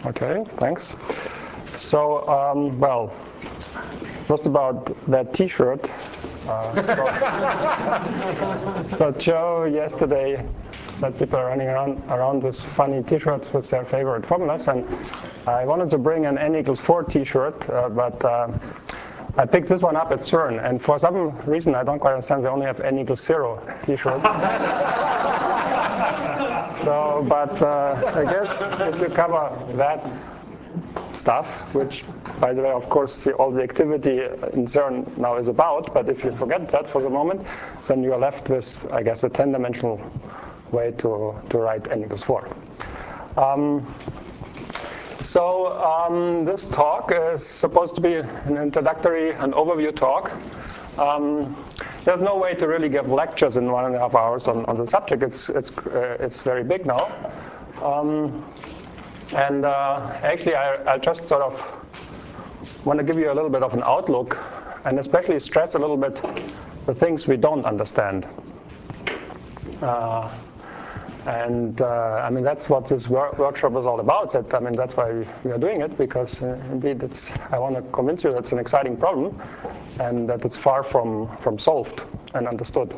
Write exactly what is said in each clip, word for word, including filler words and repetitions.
Okay, thanks. So, um, well, first about that T-shirt. Uh, so, so Joe yesterday said people are running around, around with funny T-shirts with their favorite formulas, and I wanted to bring an n equals four T-shirt, uh, but uh, I picked this one up at CERN, and for some reason I don't quite understand, they only have n equals zero T-shirts. So, but uh, I guess if you cover that stuff, which, by the way, of course, the, all the activity in CERN now is about, but if you forget that for the moment, then you're left with, I guess, a ten-dimensional way to, to write n equals four. Um, so um, this talk is supposed to be an introductory, an overview talk. Um, there's no way to really give lectures in one and a half hours on, on the subject. It's, it's, uh, it's very big now. Um, And uh, actually, I, I just sort of want to give you a little bit of an outlook and especially stress a little bit the things we don't understand. Uh, and uh, I mean, that's what this wor workshop is all about. That, I mean, that's why we are doing it, because uh, indeed, it's, I want to convince you that it's an exciting problem and that it's far from, from solved and understood.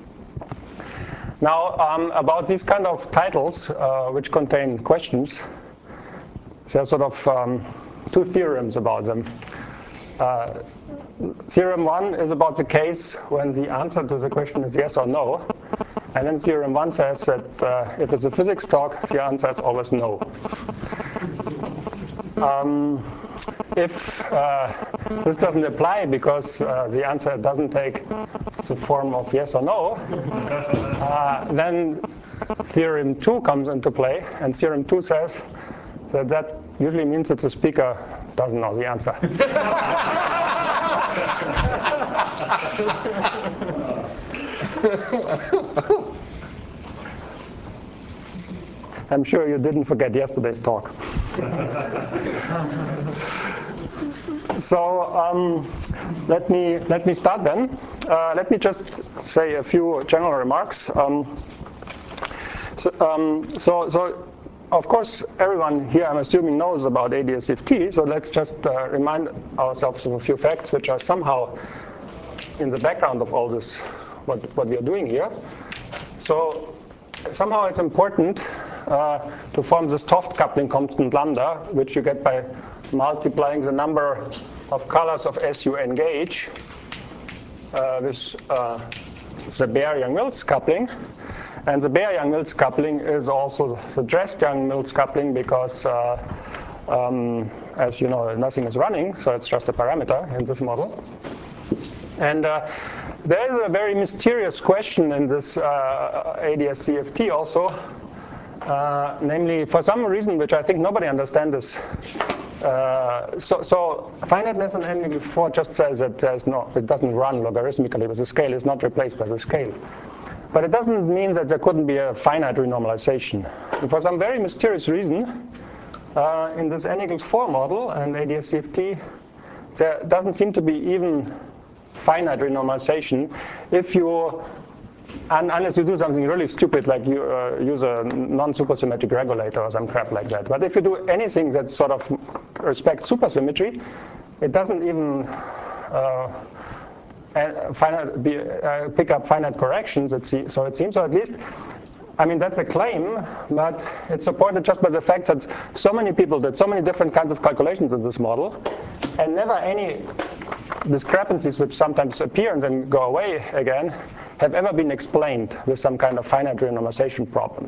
Now, um, about these kind of titles, uh, which contain questions, there are sort of um, two theorems about them. Uh, theorem one is about the case when the answer to the question is yes or no. And then theorem one says that uh, if it's a physics talk, the answer is always no. Um, if uh, this doesn't apply because uh, the answer doesn't take the form of yes or no, uh, then theorem two comes into play. And theorem two says that that usually means that the speaker doesn't know the answer. I'm sure you didn't forget yesterday's talk. So um, let me let me start then. Uh, let me just say a few general remarks. Um, so, um, so so. Of course, everyone here, I'm assuming, knows about A D S C F T, so let's just uh, remind ourselves of a few facts which are somehow in the background of all this, what, what we are doing here. So somehow it's important uh, to form this 't Hooft coupling constant lambda, which you get by multiplying the number of colors of S U N-gauge uh, with uh, the Baire-Yang-Mills coupling. And the Baire-Yang-Mills coupling is also the Drest-Yang-Mills coupling because, uh, um, as you know, nothing is running, so it's just a parameter in this model. And uh, there is a very mysterious question in this uh, A D S C F T also, uh, namely, for some reason which I think nobody understands this. Uh, so, so finiteness in n equals four just says that there's no, it doesn't run logarithmically, but the scale is not replaced by the scale. But it doesn't mean that there couldn't be a finite renormalization. And for some very mysterious reason, uh, in this n equals four model and A D S C F T, there doesn't seem to be even finite renormalization if you, un unless you do something really stupid, like you uh, use a non-supersymmetric regulator or some crap like that. But if you do anything that sort of respects supersymmetry, it doesn't even uh, And finite, be, uh, pick up finite corrections, it see, so it seems, so at least, I mean, that's a claim, but it's supported just by the fact that so many people did so many different kinds of calculations in this model, and never any discrepancies which sometimes appear and then go away again have ever been explained with some kind of finite renormalization problem.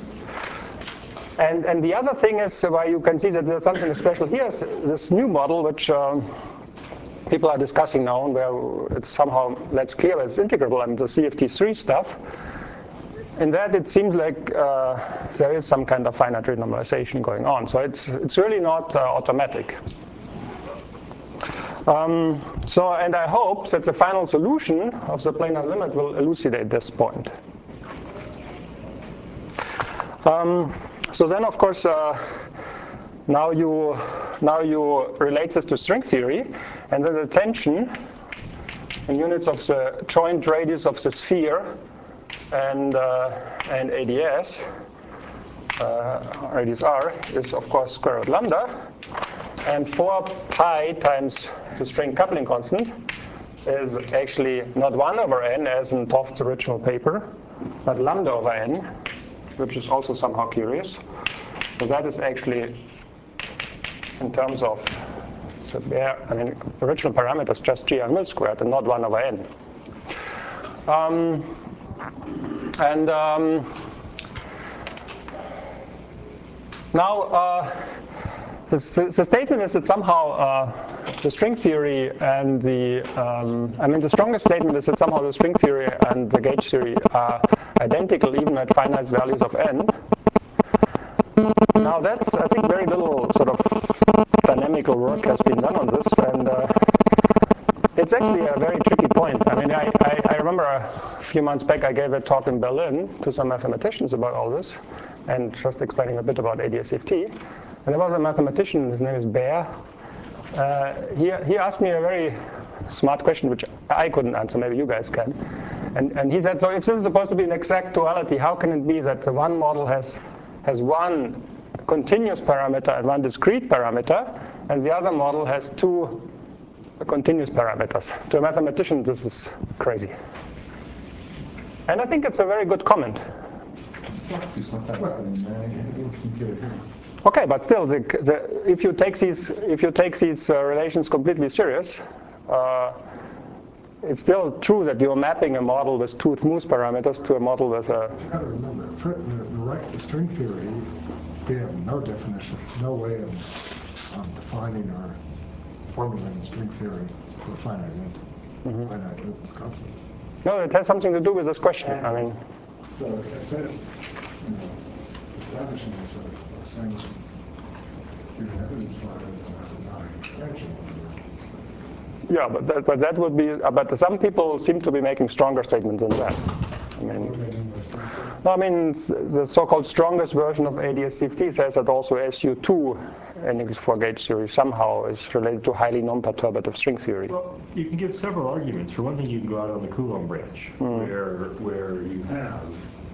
And, and the other thing is why you can see that there's something special here is this new model, which um, people are discussing now, and where it's somehow less clear it's integrable, and the C F T three stuff. In that, it seems like uh, there is some kind of finite renormalization going on. So it's it's really not uh, automatic. Um, so, and I hope that the final solution of the planar limit will elucidate this point. Um, so then, of course, uh, now you now you relate this to string theory, and then the tension in units of the joint radius of the sphere and uh, and A D S uh, radius r is of course square root lambda, and four pi times the string coupling constant is actually not one over n as in Toft's original paper, but lambda over n, which is also somehow curious. So that is actually in terms of the bare, I mean, original parameters just g Young-Mills squared and not one over n. Um, and um, now uh, the, the statement is that somehow uh, the string theory and the, um, I mean, the strongest statement is that somehow the string theory and the gauge theory are identical even at finite values of n. Now that's, I think, very little sort of dynamical work has been done on this, and uh, it's actually a very tricky point. I mean, I, I, I remember a few months back I gave a talk in Berlin to some mathematicians about all this, and just explaining a bit about A D S C F T. And there was a mathematician, his name is Baer. Uh, he, he asked me a very smart question, which I couldn't answer, maybe you guys can. And, and he said, so if this is supposed to be an exact duality, how can it be that the one model has, has one continuous parameter and one discrete parameter, and the other model has two continuous parameters? To a mathematician, this is crazy. And I think it's a very good comment. Okay, but still, the, the, if you take these, if you take these uh, relations completely serious, uh, it's still true that you're mapping a model with two smooth parameters to a model with a. You got to remember, the, the, right, the string theory, we have no definition, no way of um, defining or formulating string theory for finite int, mm-hmm. finite Newton's constant. No, it has something to do with this question. And I mean, so at best, you know, establishing this sort of saying human evidence for it is an asymptotic expansion. Yeah, but that, but that would be. Uh, but some people seem to be making stronger statements than that. I mean, no, I mean the so-called strongest version of A D S C F T says that also S U two n equals four gauge theory somehow is related to highly non-perturbative string theory. Well, you can give several arguments. For one thing, you can go out on the Coulomb branch, mm. where where you have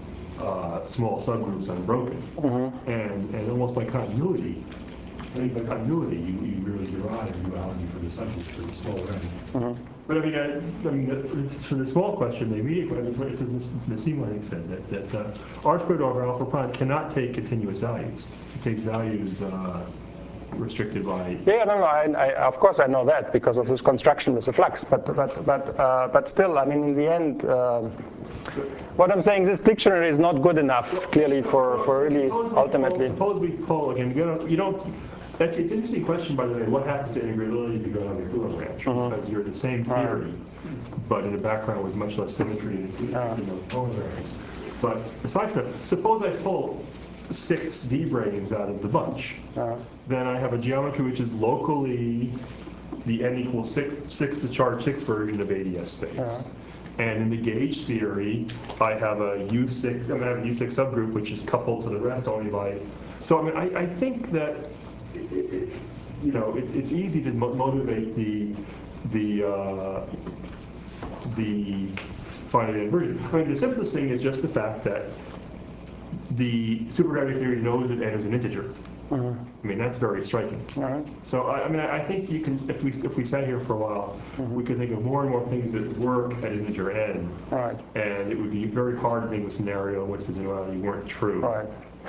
uh, small subgroups unbroken, mm-hmm. and and almost by continuity. I think by continuity, you, you really derive a duality for the subgroup for the small range. Mm-hmm. But I mean, I, I mean, for the small question, the immediate question, it's as Nassim, I think, said, that, that uh, R squared over alpha prime cannot take continuous values. It takes values uh, restricted by. Yeah, no, no. I, I, of course, I know that because of this construction with the flux. But, but, but, uh, but still, I mean, in the end, uh, what I'm saying, this dictionary is not good enough, clearly, for, for really suppose ultimately. Suppose we pull again. You don't. You don't It's an interesting question, by the way, what happens to integrability if you go down the Coulomb branch? Mm-hmm. Because you're the same theory, mm-hmm. but in a background with much less symmetry in uh. those polarities. But aside from that, suppose I pull six D-branes out of the bunch. Uh. Then I have a geometry which is locally the n equals six, six the charge six version of A D S space. Uh. And in the gauge theory, I have a U six, I'm going to have a U six subgroup which is coupled to the rest only by. So I mean, I, I think that. It, you know, it, it's easy to mo motivate the the uh, the finite inversion. I mean, the simplest thing is just the fact that the supergravity theory knows that n is an integer. Mm-hmm. I mean, that's very striking. Right. So I, I mean, I, I think you can, if we if we sat here for a while, mm-hmm. we could think of more and more things that work at integer n. Right. And it would be very hard to think of a scenario in which the duality weren't true. Right.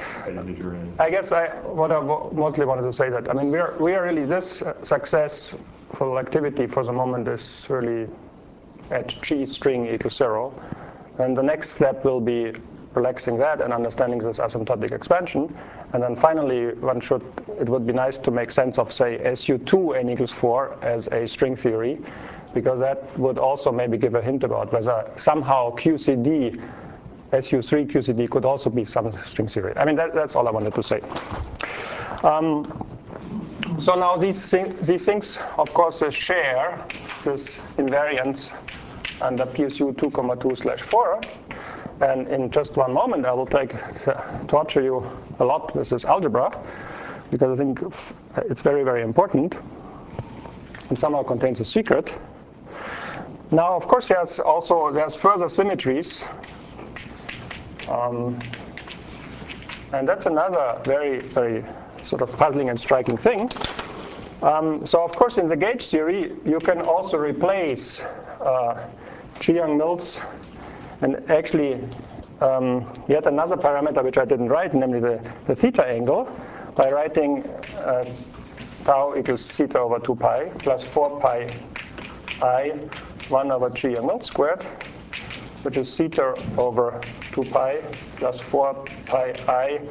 I guess I, what I mostly wanted to say that, I mean, we are, we are really, this successful activity for the moment is really at G string equals zero. And the next step will be relaxing that and understanding this asymptotic expansion. And then finally, one should, it would be nice to make sense of, say, S U two n equals four as a string theory, because that would also maybe give a hint about whether somehow Q C D S U three Q C D could also be some string theory. I mean, that, that's all I wanted to say. Um, so now these, thing, these things, of course, uh, share this invariance under P S U two comma two slash four. And in just one moment, I will take uh, torture you a lot with this algebra, because I think it's very, very important and somehow contains a secret. Now, of course, there's also there's further symmetries. Um, and that's another very, very sort of puzzling and striking thing. Um, so of course in the gauge theory you can also replace uh, Chi-Yang-Mills and actually um, yet another parameter which I didn't write, namely the, the theta angle, by writing uh, tau equals theta over two pi plus four pi I one over Chi-Yang-Mills squared, which is theta over two pi plus four pi I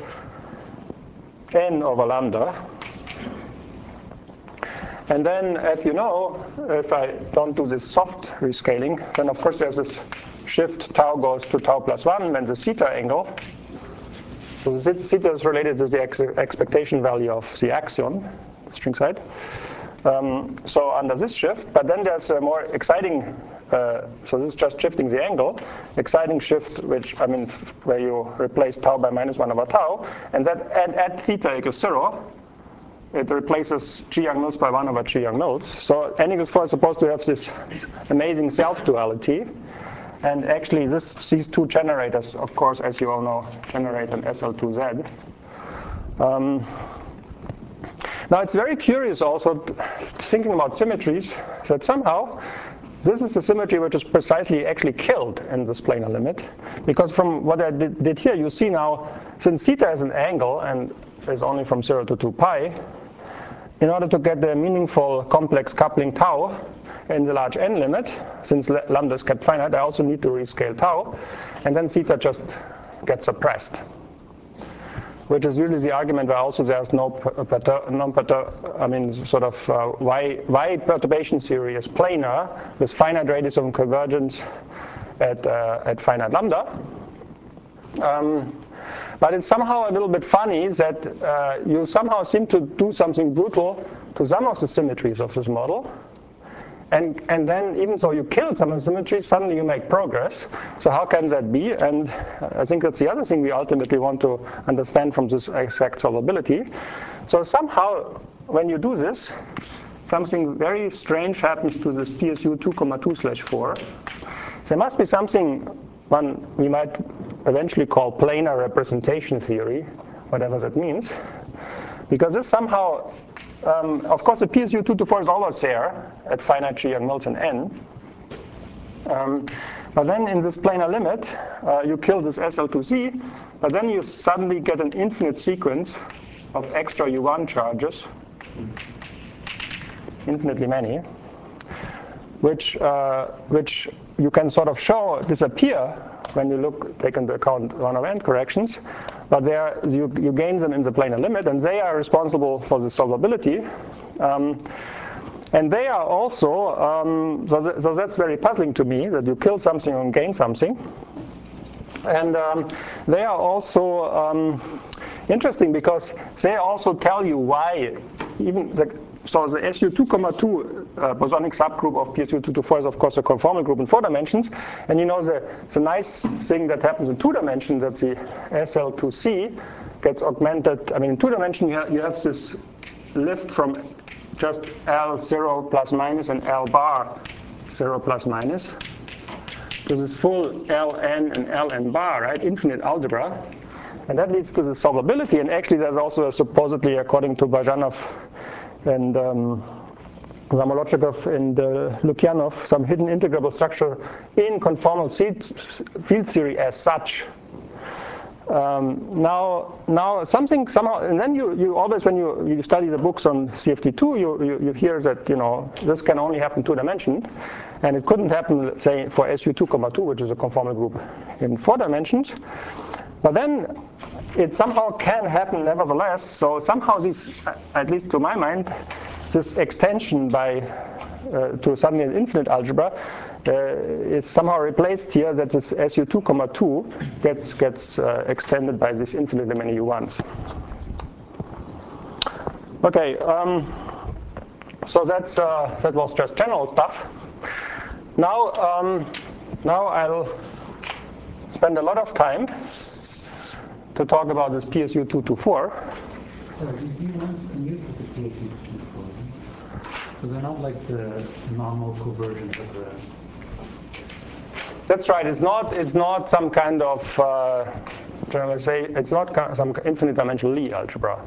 n over lambda. And then, as you know, if I don't do this soft rescaling, then of course there's this shift tau goes to tau plus one when the theta angle. So the theta is related to the ex expectation value of the axion, the string side. Um, so under this shift, but then there's a more exciting, uh, so this is just shifting the angle, exciting shift, which I mean, where you replace tau by minus one over tau, and that at, at theta equals zero, it replaces Chi-Yang-Mills by one over Chi-Yang-Mills. So n equals four is supposed to have this amazing self-duality. And actually, this, these two generators, of course, as you all know, generate an S L two Z. Um, now, it's very curious also, thinking about symmetries, that somehow this is a symmetry which is precisely actually killed in this planar limit. Because from what I did, did here, you see now, since theta is an angle and is only from zero to two pi, in order to get the meaningful complex coupling tau in the large n limit, since lambda is kept finite, I also need to rescale tau, and then theta just gets suppressed, which is really the argument where also there's no non-perturb, I mean, sort of uh, why why perturbation theory is planar with finite radius of convergence at uh, at finite lambda. Um, But it's somehow a little bit funny that uh, you somehow seem to do something brutal to some of the symmetries of this model. And, and then even though you killed some of the symmetries, suddenly you make progress. So how can that be? And I think that's the other thing we ultimately want to understand from this exact solvability. So somehow, when you do this, something very strange happens to this P S U two comma two slash four. There must be something one we might eventually call planar representation theory, whatever that means. Because this somehow, um, of course, the P S U two to four is always there at finite Chi-Yang-Mills and n. Um, but then in this planar limit, uh, you kill this S L two Z, but then you suddenly get an infinite sequence of extra U one charges, infinitely many, which, uh, which you can sort of show disappear when you look, take into account one over n corrections, but they are, you, you gain them in the planar limit, and they are responsible for the solvability. Um, and they are also, um, so, th so that's very puzzling to me, that you kill something and gain something. And um, they are also um, interesting because they also tell you why, even the, so the S U two comma two uh, bosonic subgroup of P S U two to four is of course a conformal group in four dimensions. And you know the, the nice thing that happens in two dimensions, that the S L two C gets augmented. I mean, in two dimensions you, ha you have this lift from just L zero plus minus and L bar zero plus minus to this full Ln and Ln bar, right? Infinite algebra. And that leads to the solvability. And actually there's also a supposedly, according to Bazhanov and um, Zamolodchikov and uh, Lukyanov, some hidden integrable structure in conformal field theory as such. Um, now, now something somehow, and then you, you always, when you, you study the books on C F T two, you, you, you hear that, you know, this can only happen two dimensions, and it couldn't happen, say, for S U two comma two, which is a conformal group in four dimensions. But then it somehow can happen nevertheless. So somehow this, at least to my mind, this extension by uh, to suddenly an infinite algebra uh, is somehow replaced here, that this S U two comma two gets gets uh, extended by this infinitely many U ones. Okay, um, so that's uh, that was just general stuff. Now, um, now I'll spend a lot of time to talk about this P S U two to four. So these U ones commute with the P S U two to four. So they're not like the normal conversions of the... That's right. It's not, it's not some kind of uh, generalization. It's not some infinite dimensional Lie algebra.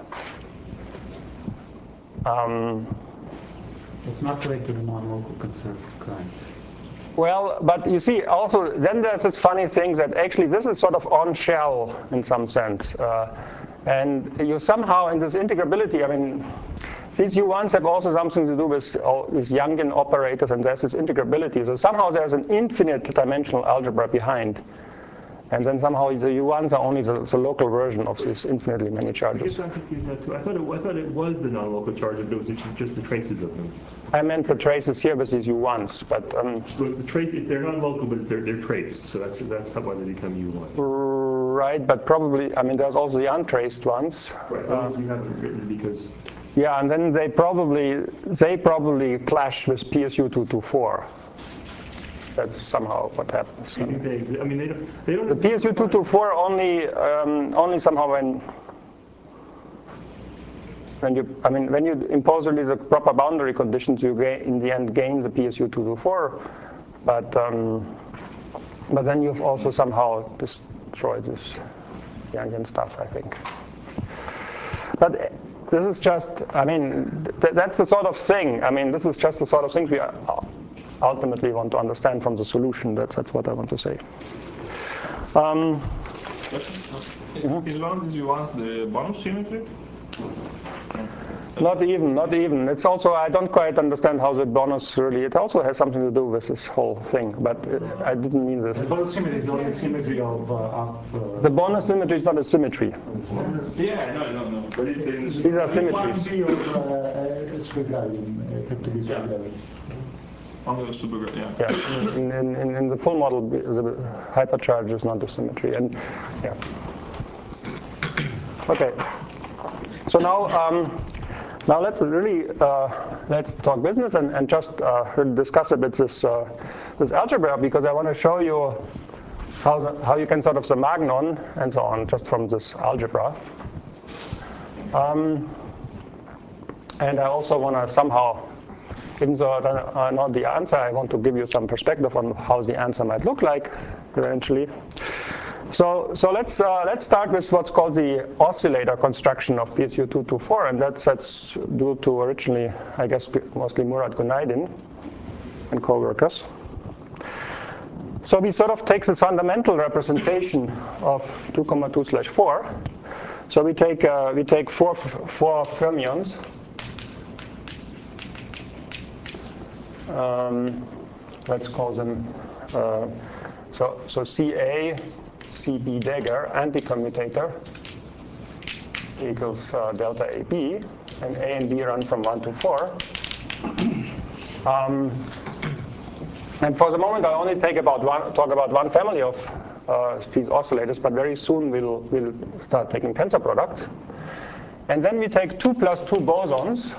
Um, It's not related to the non-local conserved kind. Well, but you see, also, then there's this funny thing that actually this is sort of on shell in some sense. Uh, and you somehow, in this integrability, I mean, these U ones have also something to do with all these Youngin operators, and there's this integrability. So somehow there's an infinite dimensional algebra behind. And then somehow the U ones are only the, the local version of these infinitely many I charges. guess I'm confused now too. I thought it, I thought it was the non-local charges, but it was just, just the traces of them. I meant the traces here with these U ones, but um, So it's the trace. They're not local, but they're they're traced. So that's that's how why they become U ones. right, but probably, I mean, there's also the untraced ones. Right. Those you haven't written because. Yeah, and then they probably they probably clash with P S U two twenty-four. That's somehow what happens. I think they exist. I mean, they don't. They don't. The P S U two twenty-four only um, only somehow when when you I mean when you impose really the proper boundary conditions, you gain, in the end gain the P S U two twenty-four, but um, but then you've also somehow destroyed this Youngin stuff, I think. But this is just, I mean, th that's the sort of thing. I mean, this is just the sort of things we ultimately want to understand from the solution. That's, that's what I want to say. Um, As long as you want the bonus symmetry? Not even, not even. It's also, I don't quite understand how the bonus really, it also has something to do with this whole thing, but uh, I didn't mean this. The bonus symmetry is only symmetry of, uh, of uh, The bonus symmetry is not a symmetry. Yeah, no, no, no. But it's, it's, These are symmetries. Quantity of uh, Squigarian, uh, Peptide Yeah. Squigarian. on the super, yeah. Yeah, in, in, in the full model, the hypercharge is not a symmetry. And yeah. Okay. So now, um, now let's really uh, let's talk business and, and just uh, discuss a bit this uh, this algebra, because I want to show you how the, how you can sort of the Magnon and so on just from this algebra. Um, and I also want to somehow, even though I don't uh, know the answer, I want to give you some perspective on how the answer might look like eventually. So, so let's uh, let's start with what's called the oscillator construction of P S U two twenty-four, and that's that's due to originally, I guess, mostly Murat Günaydin and co-workers. So we sort of take this fundamental representation of two comma two slash four. So we take uh, we take four four fermions. Um, let's call them uh, so so C A. C B dagger anti-commutator equals uh, delta A B, and A and B run from one to four. Um, and for the moment, I only take about one, talk about one family of uh, these oscillators, but very soon we'll, we'll start taking tensor products. And then we take two plus two bosons,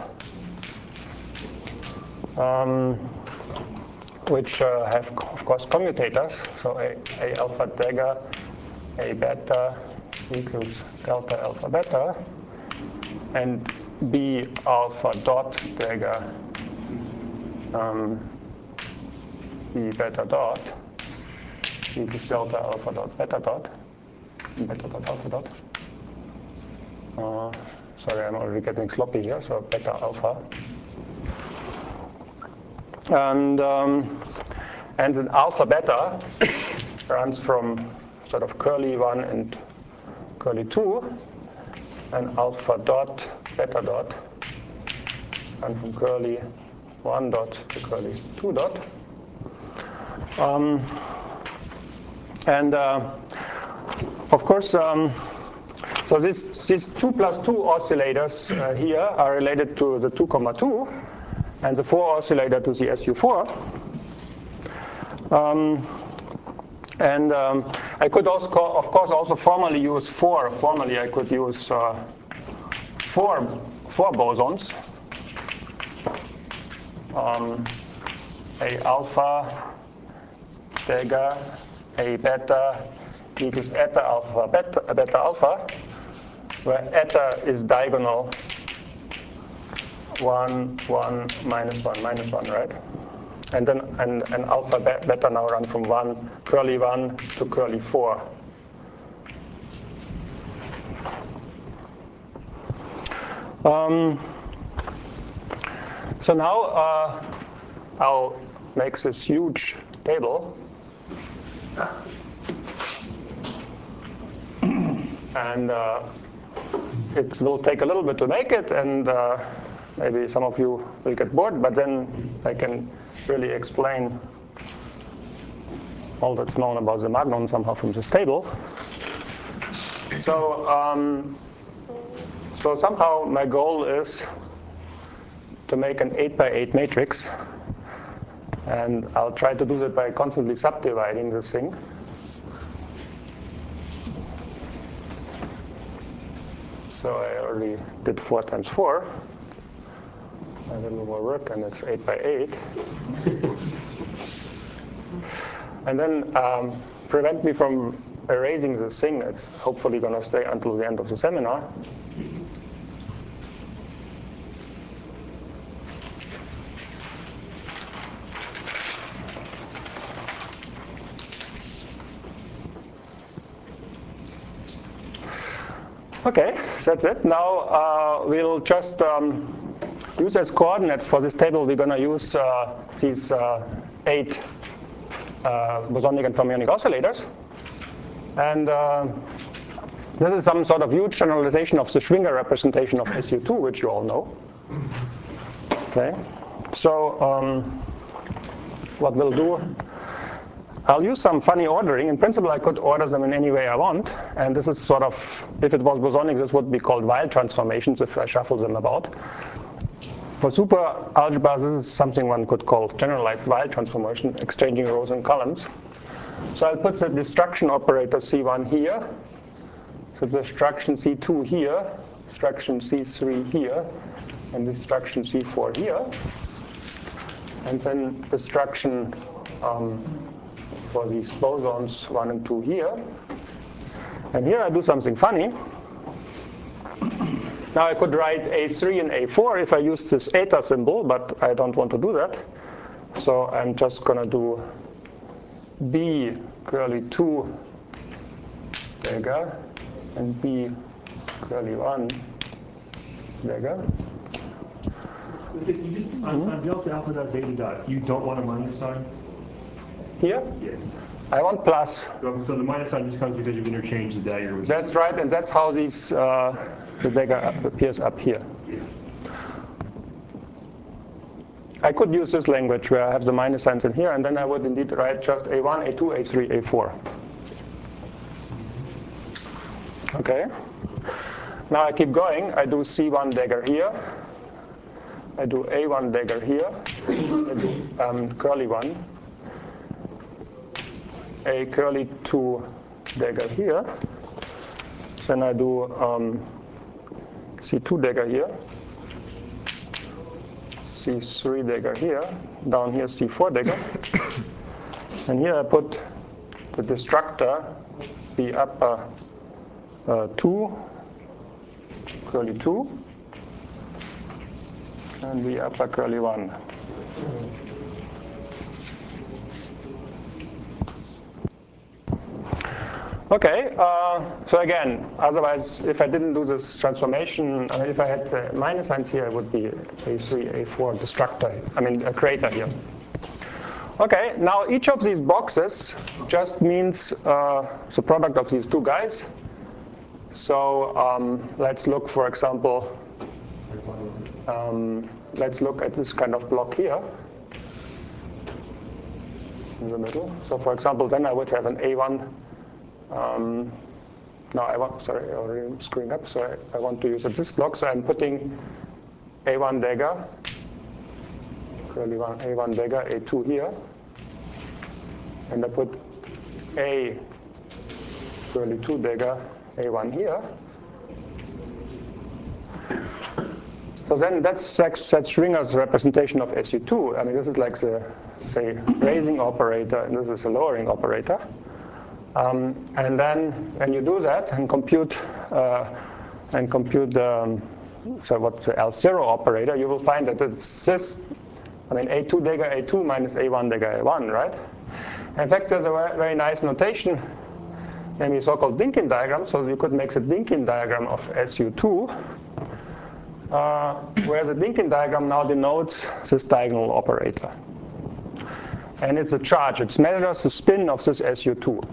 um, which uh, have, of course, commutators. So A, A alpha dagger, A beta equals delta alpha beta, and B alpha dot dagger, um, B beta dot equals delta alpha dot beta dot, beta dot alpha dot. Uh, sorry, I'm already getting sloppy here, so beta alpha. And, um, and then alpha beta runs from sort of curly one and curly two, and alpha dot beta dot run from curly one dot to curly two dot. Um, and uh, of course, um, so this, these two plus two oscillators uh, here are related to the two comma two, and the four oscillator to the S U four. Um, and um, I could also, of course, also formally use four. Formally, I could use uh, four, four bosons. Um, A alpha dagger, A beta equals eta alpha beta, beta alpha, where eta is diagonal one, one, minus one, minus one, right? And then and, and alpha beta now run from one, curly one to curly four. Um, so now uh, I'll make this huge table. And uh, it will take a little bit to make it, and uh, maybe some of you will get bored, but then I can really explain all that's known about the magnon somehow from this table. So, um, so somehow my goal is to make an eight by eight matrix, and I'll try to do that by constantly subdividing this thing. So I already did four times four. A little more work, and it's eight by eight. And then um, prevent me from erasing this thing. It's hopefully going to stay until the end of the seminar. Okay, that's it. Now uh, we'll just um, use as coordinates for this table. We're going to use uh, these uh, eight uh, bosonic and fermionic oscillators. And uh, this is some sort of huge generalization of the Schwinger representation of S U two, which you all know. Okay, so um, what we'll do, I'll use some funny ordering. In principle, I could order them in any way I want. And this is sort of, if it was bosonic, this would be called Weil transformations if I shuffle them about. For super algebra, this is something one could call generalized Weil transformation, exchanging rows and columns. So I'll put the destruction operator C one here, so destruction C two here, destruction C three here, and destruction C four here. And then destruction um, for these bosons one and two here. And here I do something funny. Now I could write A three and A four if I use this eta symbol, but I don't want to do that. So I'm just going to do B curly two dagger and B curly one dagger. Mm-hmm. On, on delta alpha dot beta dot, you don't want a minus sign? Here? Yes. I want plus. So the minus sign just comes because you've interchanged the dagger with. That's right, and that's how these uh, the dagger appears up here. Yeah. I could use this language where I have the minus signs in here, and then I would indeed write just A one, A two, A three, A four. Okay. Now I keep going. I do C one dagger here. I do A one dagger here. I do um, curly one. A curly two dagger here. Then I do um, C two dagger here. C three dagger here. Down here C four dagger. And here I put the destructor B upper uh, two, curly two, and B upper curly one. Okay, uh, so again, otherwise, if I didn't do this transformation, I mean, if I had uh, minus signs here, it would be A three, A four destructor, I mean, a crater here. Okay, now each of these boxes just means uh, the product of these two guys. So um, let's look, for example, um, let's look at this kind of block here in the middle. So for example, then I would have an A one. Um, no, I want, sorry, I already screwing up, so I, I want to use this block. So I'm putting A one dagger, curly one, A one dagger, A two here. And I put A curly two dagger, A one here. So then that's, that's, that's Schwinger's representation of S U two. I mean, this is like the, say, raising operator, and this is a lowering operator. Um, and then when you do that and compute uh, and compute um, so what's the L zero operator, you will find that it's this, I mean, A two dagger A two minus A one dagger A one, right? In fact, there's a very nice notation, namely so-called Dynkin diagram. So you could make the Dynkin diagram of S U two. uh, where the Lincoln diagram now denotes this diagonal operator. And it's a charge. It measures the spin of this S U two.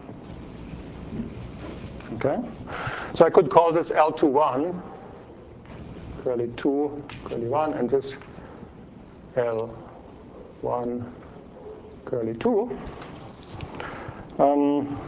Okay? So I could call this L two one, curly two, curly one, and this L one, curly two. Um,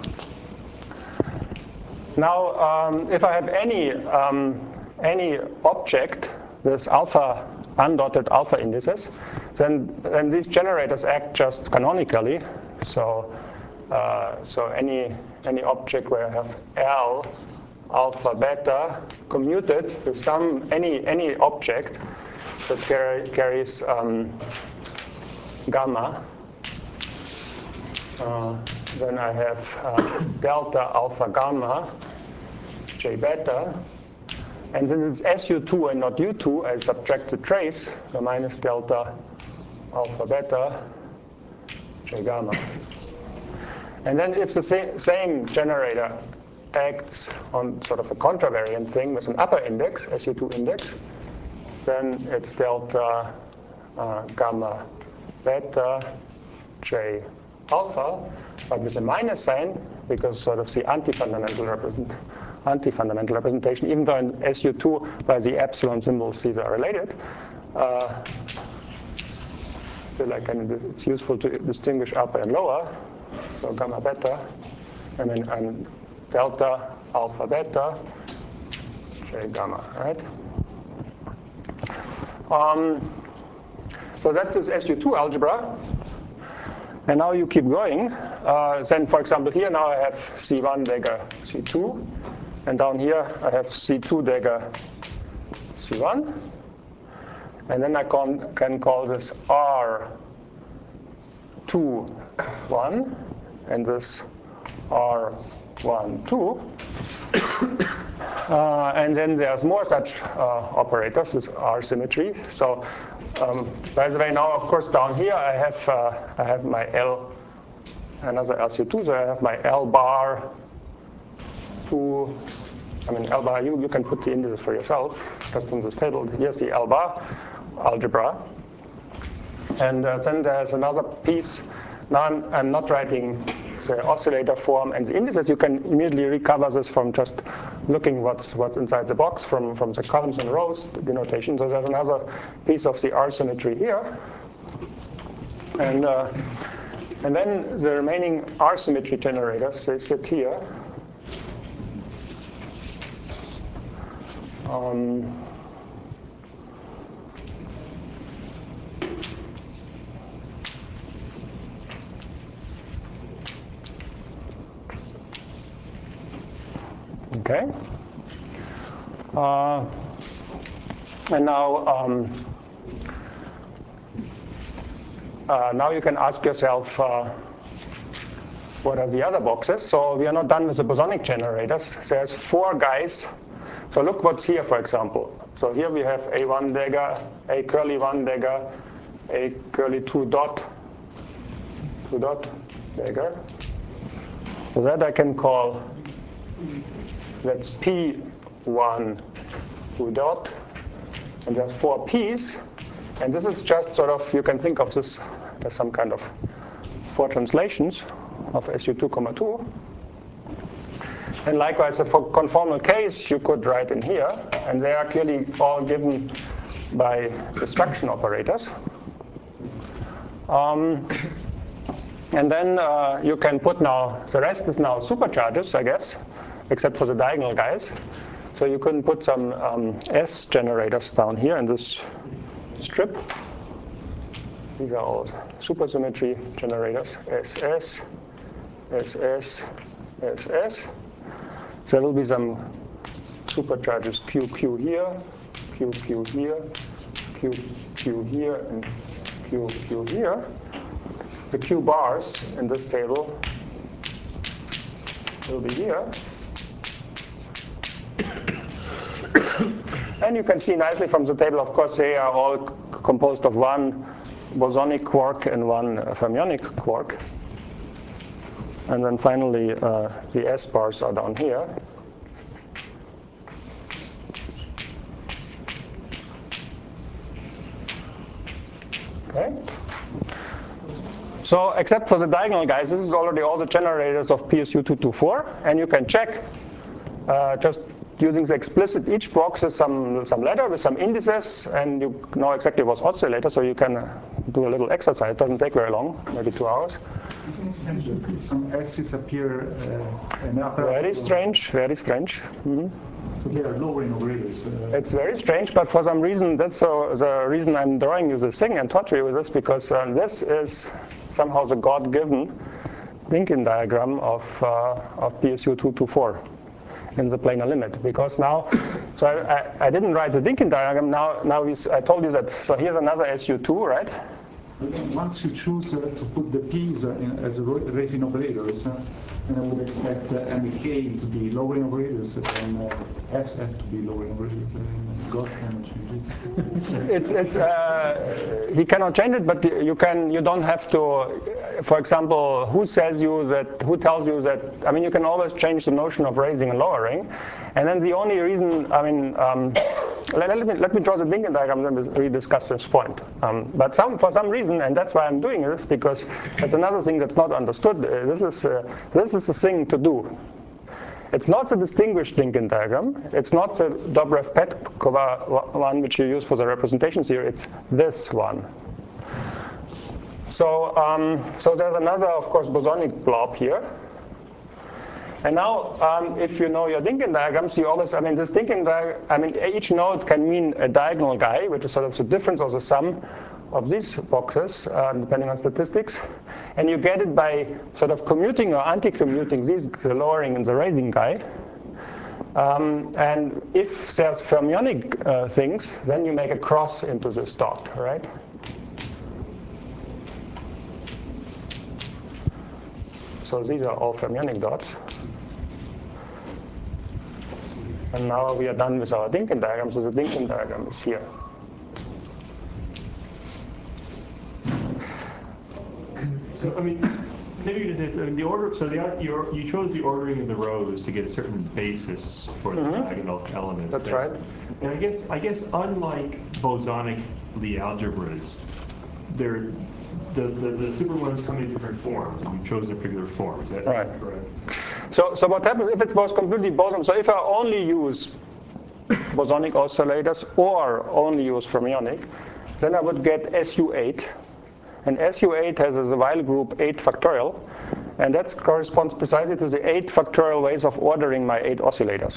now, um, if I have any um, any object with alpha undotted alpha indices, then then these generators act just canonically. So uh, so any any object where I have L alpha beta commuted with some any any object that carry, carries um, gamma. Uh, then I have uh, delta alpha gamma J beta, and then it's S U two and not U two. I subtract the trace, the minus delta alpha beta J gamma. And then if the sa same generator acts on sort of a contravariant thing with an upper index, S U two index, then it's delta uh, gamma beta J alpha, but with a minus sign, because sort of the anti-fundamental represent, anti-fundamental representation, even though in S U two by the epsilon symbols these are related, uh, so like and it's useful to distinguish upper and lower. So gamma beta, and then and delta alpha beta J gamma, right? Um, so that's this S U two algebra. And now you keep going. Uh, then, for example, here now I have C one dagger C two, and down here I have C two dagger C one. And then I can, can call this R two one, and this R one two. Uh, and then there's more such uh, operators with R symmetry. So, um, by the way, now of course down here I have uh, I have my L, another L C two. So I have my L bar two. I mean L bar. You you can put the indices for yourself just from this table. Here's the L bar algebra, and uh, then there's another piece. Now I'm, I'm not writing the oscillator form and the indices. You can immediately recover this from just looking what's what's inside the box from, from the columns and rows denotation. So there's another piece of the R symmetry here. And uh, and then the remaining R symmetry generators, they sit here. Um, Okay. Uh, and now, um, uh, now you can ask yourself, uh, what are the other boxes? So we are not done with the bosonic generators. There's four guys. So look what's here, for example. So here we have A one dagger, A curly one dagger, A curly two dot, two dot dagger. So that I can call. That's P one two dot, and there's four P's, and this is just sort of, you can think of this as some kind of four translations of S U two comma two. And likewise, for conformal case, you could write in here, and they are clearly all given by destruction operators. Um, and then uh, you can put now, the rest is now supercharges, I guess, except for the diagonal guys. So you can put some um, S generators down here in this strip. These are all supersymmetry generators, S S, S S, S S. So there will be some supercharges Q Q here, Q Q here, Q Q here, and Q Q here. The Q bars in this table will be here. And you can see nicely from the table, of course, they are all composed of one bosonic quark and one fermionic quark. And then finally, uh, the S bars are down here. Okay. So except for the diagonal guys, this is already all the generators of P S U two twenty-four, and you can check uh, just using the explicit. Each box is some some letter with some indices, and you know exactly what's oscillator, so you can uh, do a little exercise. It doesn't take very long, maybe two hours. Some S's appear uh, in upper. Very strange, very strange. Mm-hmm. So they are lowering operators. Uh, It's very strange, but for some reason, that's uh, the reason I'm drawing you the thing and taught you with this, because uh, this is somehow the God-given Dynkin diagram of, uh, of P S U two twenty-four in the planar limit. Because now, so I, I, I didn't write the Dynkin diagram, now, now we, I told you that, so here's another S U two, right? Once you choose uh, to put the P's uh, in, as raising operators, uh, then I would expect uh, M K to be lowering operators and uh, S F to be lowering operators. And God cannot change it. It's it's uh, he cannot change it, but you can you don't have to. For example, who says you that? Who tells you that? I mean, you can always change the notion of raising and lowering, and then the only reason. I mean. Um, Let, let, me, let me draw the Dynkin diagram, then we discuss this point. Um, but some, for some reason, and that's why I'm doing this, because it's another thing that's not understood. Uh, this is uh, this is the thing to do. It's not the distinguished Dynkin diagram. It's not the Dobrev-Petkova one, which you use for the representations here. It's this one. So, um, so there's another, of course, bosonic blob here. And now, um, if you know your Dynkin diagrams, you always, I mean, this Dynkin diagram, I mean, each node can mean a diagonal guy, which is sort of the difference or the sum of these boxes, uh, depending on statistics. And you get it by sort of commuting or anti-commuting these, the lowering and the raising guy. Um, and if there's fermionic uh, things, then you make a cross into this dot, right? So these are all fermionic dots. And now we are done with our Dynkin diagram, so the Dynkin diagram is here. So, I mean, maybe you just, I mean, the order, so the, you you chose the ordering of the rows to get a certain basis for the mm-hmm. diagonal elements. That's and, right. And I guess, I guess unlike bosonic Lie algebras, they're, the, the, the super ones come in different forms, and you've chosen a particular form. Is that right. correct? So, so what happens if it was completely boson? So if I only use bosonic oscillators or only use fermionic, then I would get S U eight. And S U eight has a Weil group eight factorial, and that corresponds precisely to the eight factorial ways of ordering my eight oscillators.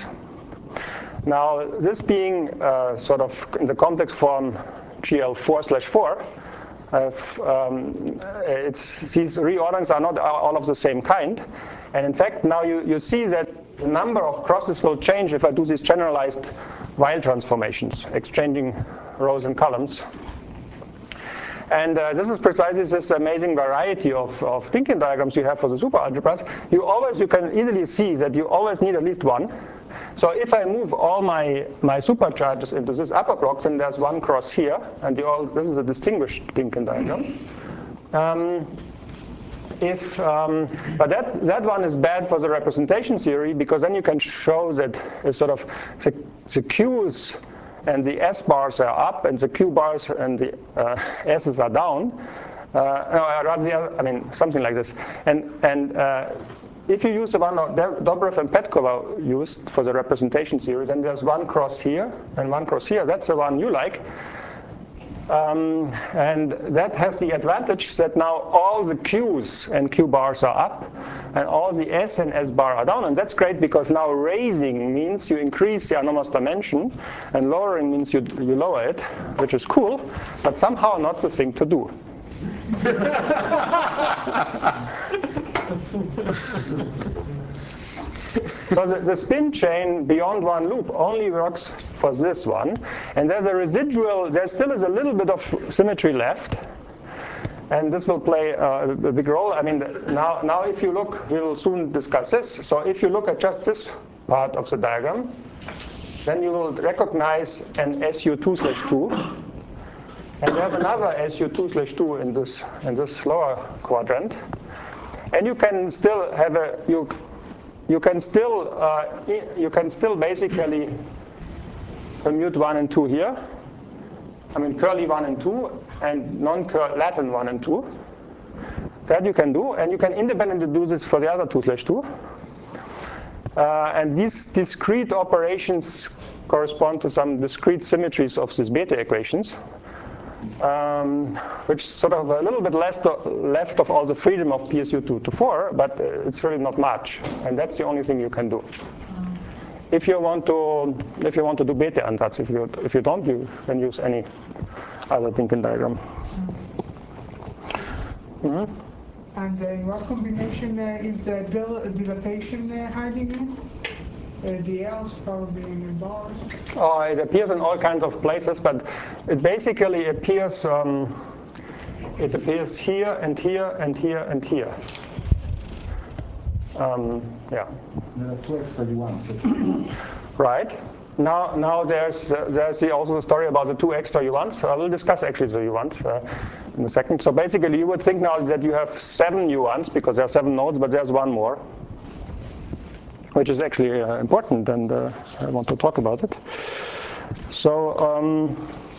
Now, this being uh, sort of in the complex form G L four slash four, Uh, um, it's, these reorderings are not all of the same kind. And in fact, now you, you see that the number of crosses will change if I do these generalized Weil transformations, exchanging rows and columns. And uh, this is precisely this amazing variety of, of Dynkin diagrams you have for the superalgebras. You always, you can easily see that you always need at least one. So if I move all my, my supercharges into this upper block, then there's one cross here, and the all, this is a distinguished Dynkin diagram. Um, if, um, but that, that one is bad for the representation theory, because then you can show that it's sort of the, the Q's and the S bars are up, and the Q bars and the uh, S's are down. Uh, no, rather, the other, I mean, something like this. And, and uh, if you use the one Dobrev and Petkova used for the representation theory, then there's one cross here and one cross here. That's the one you like. Um, and that has the advantage that now all the Q's and Q bars are up, and all the S and S bar are down. And that's great, because now raising means you increase the anomalous dimension, and lowering means you, you lower it, which is cool, but somehow not the thing to do. So the, the spin chain beyond one loop only works for this one, and there's a residual, there still is a little bit of symmetry left, and this will play uh, a big role. I mean, now, now if you look, we will soon discuss this, so if you look at just this part of the diagram, then you will recognize an S U two slash two, and there's another S U two slash two in this, in this lower quadrant, and you can still have a, you, You can still uh, you can still basically commute one and two here, I mean curly one and two, and non-curl Latin one and two. That you can do, and you can independently do this for the other two slash two. Uh, and these discrete operations correspond to some discrete symmetries of these beta equations, um, which sort of a little bit less left of all the freedom of P S U two to four, but it's really not much, and that's the only thing you can do. If you want to, if you want to do beta ansatz, if you if you don't, you can use any other Dynkin diagram. Mm-hmm. And uh, in what combination uh, is the dil dilatation uh, hiding in? Uh, the L's probably in bars. Oh, it appears in all kinds of places, but it basically appears. Um, it appears here and here and here and here. Um, yeah. There are two extra U ones. Right. Now, now there's uh, there's the, also the story about the two extra U ones. So I will discuss actually the U ones uh, in a second. So basically, you would think now that you have seven U ones because there are seven nodes, but there's one more, which is actually uh, important, and uh, I want to talk about it. So, um,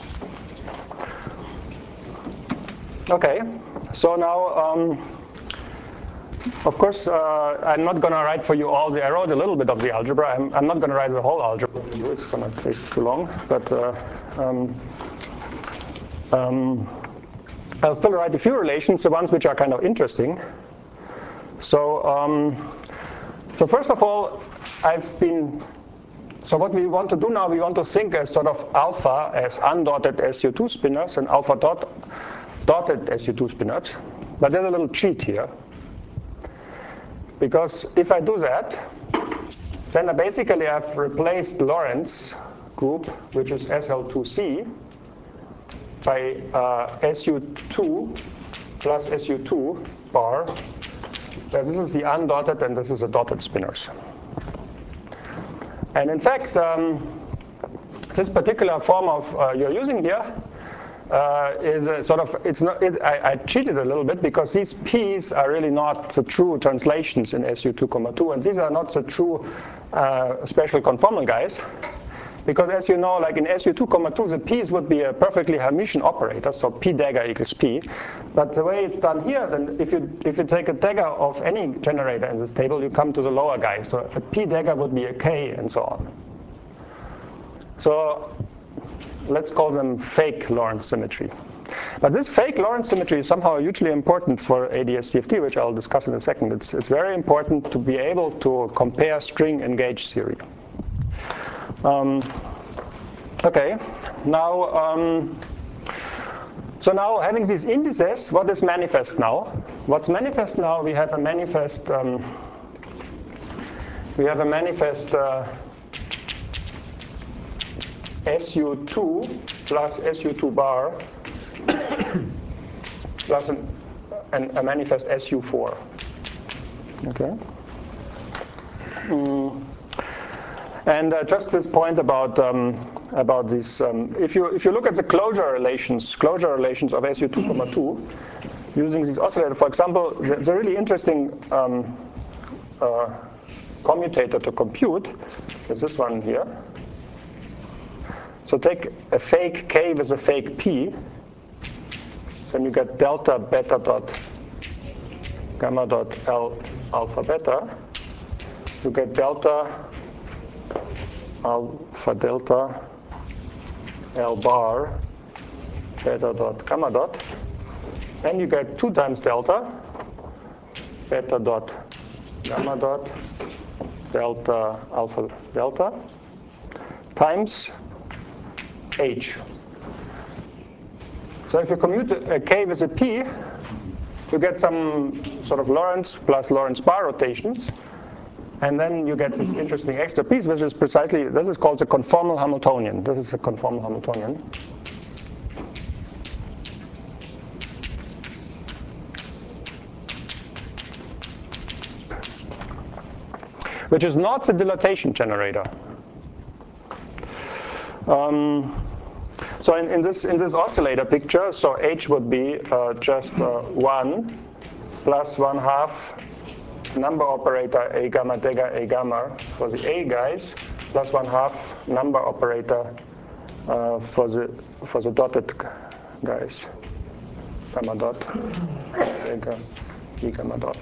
okay. So now. Um, Of course, uh, I'm not going to write for you all the, I wrote a little bit of the algebra. I'm, I'm not going to write the whole algebra for you. It's going to take too long. But uh, um, um, I'll still write a few relations, the ones which are kind of interesting. So, um, so first of all, I've been, so what we want to do now, we want to think as sort of alpha as undotted S U two spinors and alpha dot dotted S U two spinors. But there's a little cheat here. Because if I do that, then I basically have replaced Lorentz group, which is S L two C, by uh, S U two plus S U two bar. So this is the undotted, and this is the dotted spinors. And in fact, um, this particular form of uh, you're using here Uh, is a sort of, it's not, it, I, I cheated a little bit because these P's are really not the true translations in S U two comma two, and these are not the true uh, special conformal guys. Because as you know, like in S U two comma two, the P's would be a perfectly Hermitian operator, so P dagger equals P. But the way it's done here, then if you if you take a dagger of any generator in this table, you come to the lower guy. So a P dagger would be a K and so on. So let's call them fake Lorentz symmetry. But this fake Lorentz symmetry is somehow hugely important for A D S C F T, which I'll discuss in a second. It's, it's very important to be able to compare string and gauge theory. Um, okay, now, um, so now having these indices, what is manifest now? What's manifest now, we have a manifest, um, we have a manifest uh, S U two plus S U two bar plus an, an, a manifest S U four. Okay. Mm. And uh, just this point about um, about this, um, if you if you look at the closure relations, closure relations of S U two comma two, using this oscillator, for example, the, the really interesting um, uh, commutator to compute is this one here. So take a fake K with a fake P, then you get delta beta dot gamma dot L alpha beta. You get delta alpha delta L bar beta dot gamma dot. Then you get two times delta beta dot gamma dot delta alpha delta times H. So if you commute a K with a P, you get some sort of Lorentz plus Lorentz bar rotations, and then you get this interesting extra piece, which is precisely, this is called the conformal Hamiltonian. This is a conformal Hamiltonian. Which is not the dilatation generator. Um, so in, in this in this oscillator picture, so H would be uh, just uh, one plus one half number operator A gamma dagger A gamma for the A guys plus one half number operator uh, for the for the dotted guys. Gamma dot, omega, e gamma dot.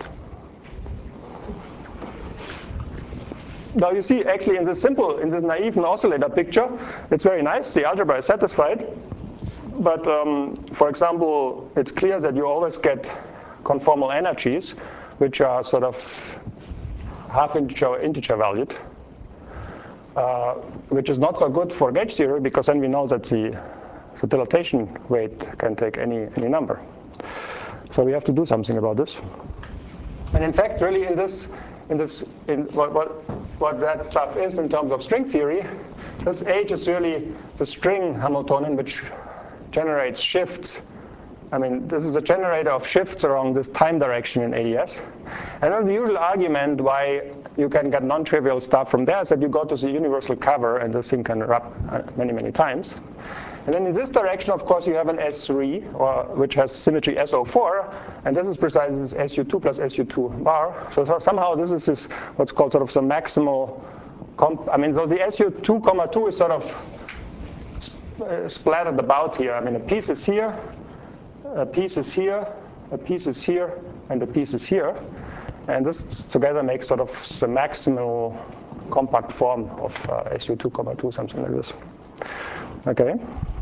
Now you see, actually, in this simple, in this naive oscillator picture, it's very nice. The algebra is satisfied. But um, for example, it's clear that you always get conformal energies, which are sort of half integer or integer valued, uh, which is not so good for gauge theory, because then we know that the, the dilatation rate can take any, any number. So we have to do something about this. And in fact, really, in this, in this, in what, what, what that stuff is in terms of string theory, this H is really the string Hamiltonian, which generates shifts. I mean, this is a generator of shifts along this time direction in A D S. And then the usual argument why you can get non-trivial stuff from there is that you go to the universal cover and this thing can wrap many, many times. And then in this direction, of course, you have an S three, or, which has symmetry S O four, and this is precisely this S U two plus S U two bar. So, so somehow this is this, what's called sort of the maximal, comp I mean, so the S U two comma two is sort of Uh, splattered about here. I mean, a piece is here, a piece is here, a piece is here, and a piece is here. And this together makes sort of the maximal compact form of uh, S U two comma two, something like this. Okay.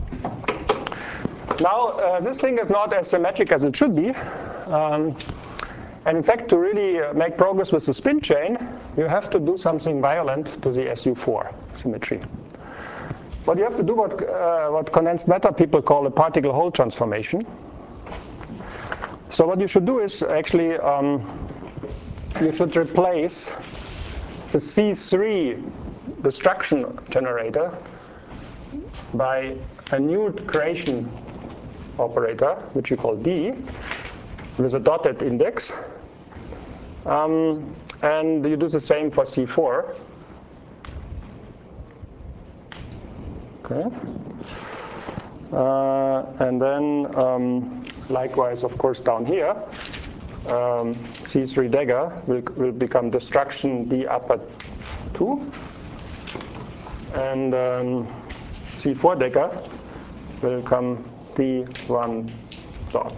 Now, uh, this thing is not as symmetric as it should be. Um, and in fact, to really uh, make progress with the spin chain, you have to do something violent to the S U four symmetry. But you have to do what, uh, what condensed matter people call a particle hole transformation. So what you should do is actually, um, you should replace the C three destruction generator by a new creation operator, which you call D, with a dotted index. Um, and you do the same for C four. Okay. Uh, and then um, likewise, of course, down here, um, C three dagger will, will become destruction D upper two, and um, C four dagger will come D one dot.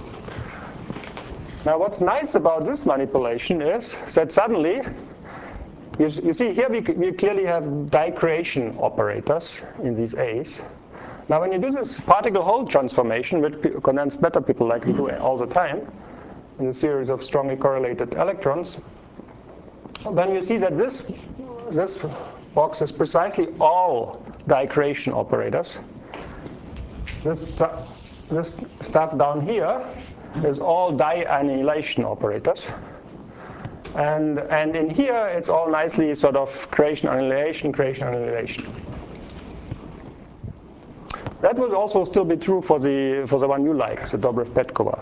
Now, what's nice about this manipulation is that suddenly, You, you see here we, we clearly have die-creation operators in these A's. Now when you do this particle hole transformation, which condensed matter people like to do all the time, in a series of strongly correlated electrons, then you see that this, this box is precisely all die-creation operators. This, this stuff down here is all die-annihilation operators. And, and in here, it's all nicely sort of creation, annihilation, creation, annihilation. That would also still be true for the, for the one you like, the Dobrev-Petkova.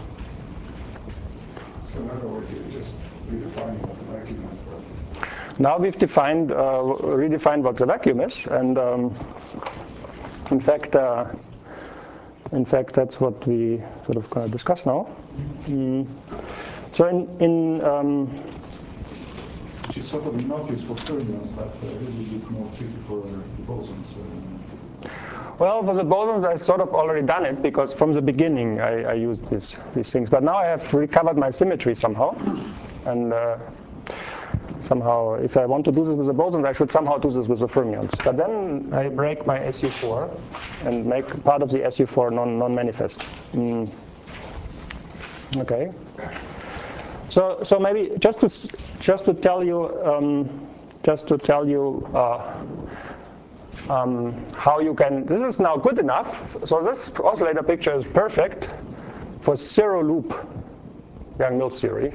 So in other words, you're just redefining what the vacuum is. Now we've defined, uh, redefined what the vacuum is. And um, in fact, uh, in fact, that's what we sort of going to discuss now. Mm. So in, in um, which is sort of not used for fermions, but a little bit more tricky for the bosons. Well, for the bosons, I sort of already done it because from the beginning I, I used this, these things. But now I have recovered my symmetry somehow, and uh, somehow, if I want to do this with the bosons, I should somehow do this with the fermions. But then I break my S U four and make part of the S U four non non-manifest. Mm. Okay. So, so maybe just to just to tell you, um, just to tell you uh, um, how you can. This is now good enough. So this oscillator picture is perfect for zero loop Yang-Mills theory.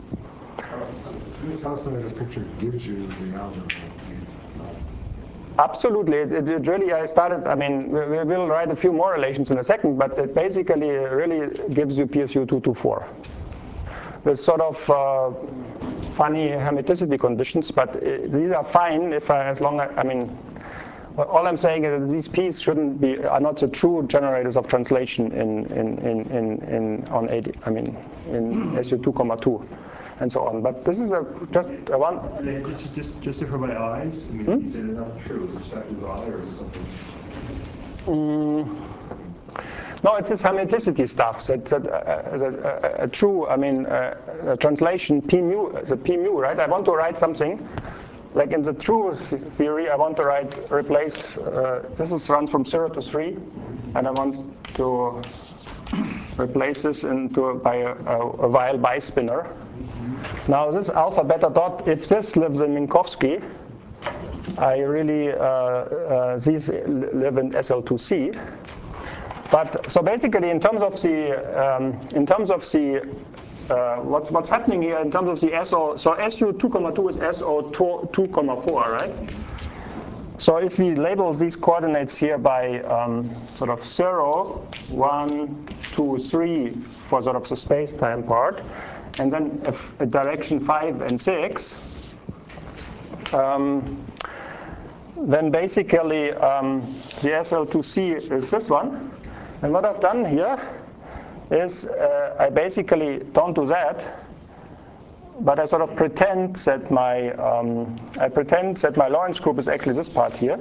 This oscillator picture gives you the algebra. Absolutely. It, it really, I started, I mean, we, we will write a few more relations in a second, but it basically really gives you P S U two twenty-four. With sort of uh, funny hermiticity conditions, but uh, these are fine if I, as long as, I mean, all I'm saying is that these P's shouldn't be, are not the true generators of translation in, in, in, in, in on eighty, I mean, in S U two comma two. and so on. But this is a just a one. Just, just, just for my eyes, I mean, Hmm? you say they're not true. Is it something with eye or is it something? Mm. No, it's this hermeticity stuff. That, that, uh, that uh, uh, true, I mean, uh, uh, translation P mu, the P mu, right? I want to write something, like in the true th theory, I want to write, replace, uh, this is runs from zero to three, and I want to replace this into by a, a, a Weil bispinner. Now this alpha beta dot, if this lives in Minkowski, I really, uh, uh, these live in S L two C. But so basically, in terms of the, um, in terms of the, uh, what's what's happening here in terms of the S O, so S U two comma two is S O two comma four, right? So if we label these coordinates here by um, sort of zero, one, two, three for sort of the space-time part, and then a, a direction five and six, um, then basically um, the S L two C is this one. And what I've done here is uh, I basically don't do that, but I sort of pretend that my um, I pretend that my Lorentz group is actually this part here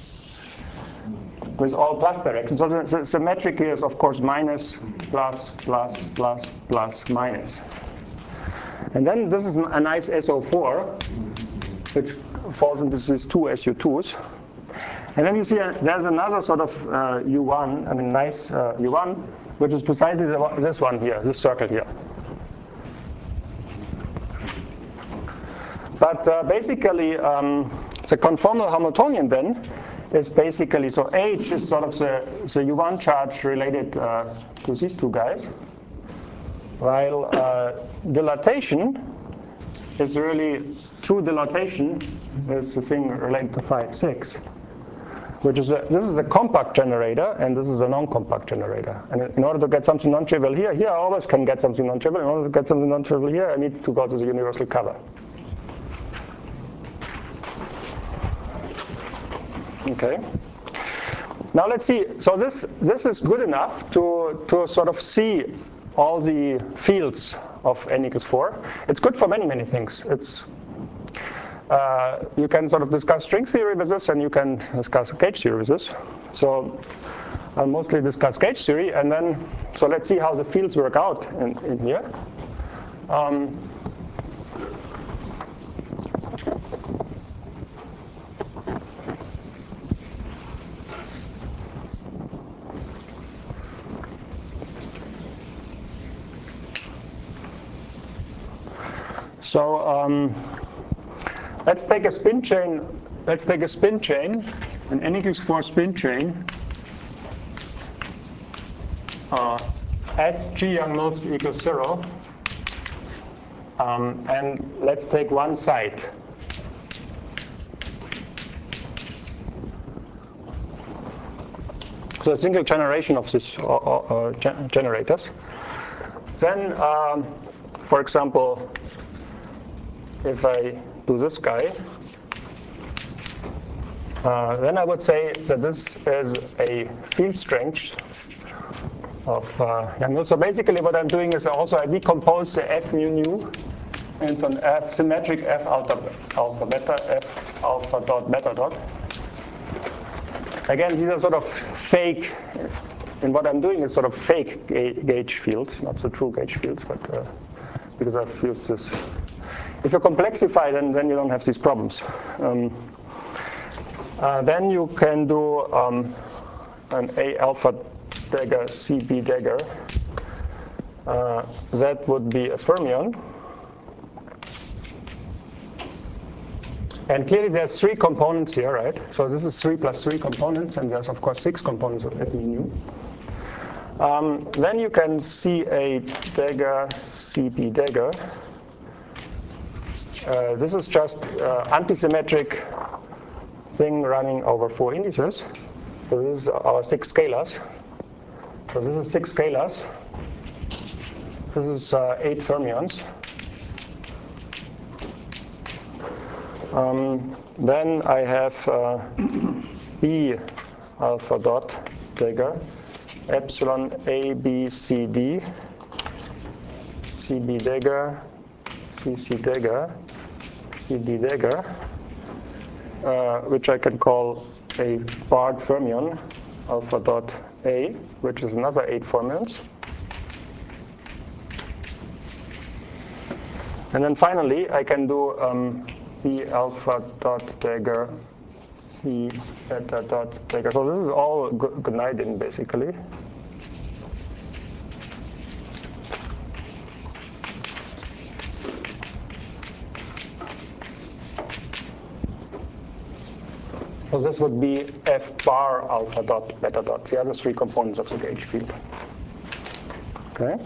with all plus directions. So the, the, the metric here is of course minus, plus, plus, plus, plus, minus. And then this is a nice S O four, which falls into these two S U twos. And then you see uh, there's another sort of uh, U one, I mean nice uh, U one, which is precisely the, this one here, this circle here. But uh, basically, um, the conformal Hamiltonian then is basically, so H is sort of the, the U one charge related uh, to these two guys, while uh, dilatation is really, true dilatation is the thing related to phi six. Which is a, this is a compact generator, and this is a non-compact generator. And in order to get something non-trivial here, here I always can get something non-trivial. In order to get something non-trivial here, I need to go to the universal cover. Okay. Now let's see. So this this is good enough to to sort of see all the fields of n equals four. It's good for many many things. It's Uh, you can sort of discuss string theory with this, and you can discuss gauge theory with this. So I'll mostly discuss gauge theory, and then, so let's see how the fields work out in, in here. Um, so um, let's take a spin chain. Let's take a spin chain, an n equals four spin chain uh, at G Young-Mills equals zero, um, and let's take one side. So a single generation of these uh, uh, gen generators. Then, um, for example, if I do this guy, uh, then I would say that this is a field strength of uh, Young-Mills. So basically what I'm doing is also I decompose the F mu nu into an F symmetric F alpha, alpha beta, F alpha dot beta dot. Again, these are sort of fake, and what I'm doing is sort of fake ga gauge fields, not so true gauge fields, but uh, because I've used this. If you complexify, then, then you don't have these problems. Um, uh, then you can do um, an A alpha dagger, C B dagger. Uh, that would be a fermion. And clearly there's three components here, right? So this is three plus three components, and there's of course six components of F mu nu. Um, then you can see a dagger, C B dagger. Uh, this is just uh, antisymmetric thing running over four indices. So this is our six scalars. So this is six scalars. This is uh, eight fermions. Um, then I have uh, B alpha dot dagger, epsilon A, B, C, D, C, B dagger, E C dagger, E D dagger, uh, which I can call a barred fermion, alpha dot A, which is another eight fermions. And then finally, I can do um, E alpha dot dagger, E beta dot dagger. So this is all gonadin, basically. So this would be F bar alpha dot beta dot, the other three components of the gauge field. Okay.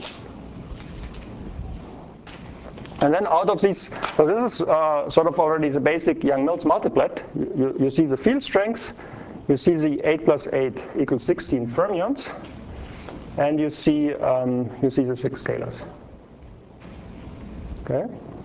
And then out of these, so this is uh, sort of already the basic Young-Mills multiplet. You, you see the field strength, you see the eight plus eight equals sixteen fermions, and you see um, you see the six scalars. Okay.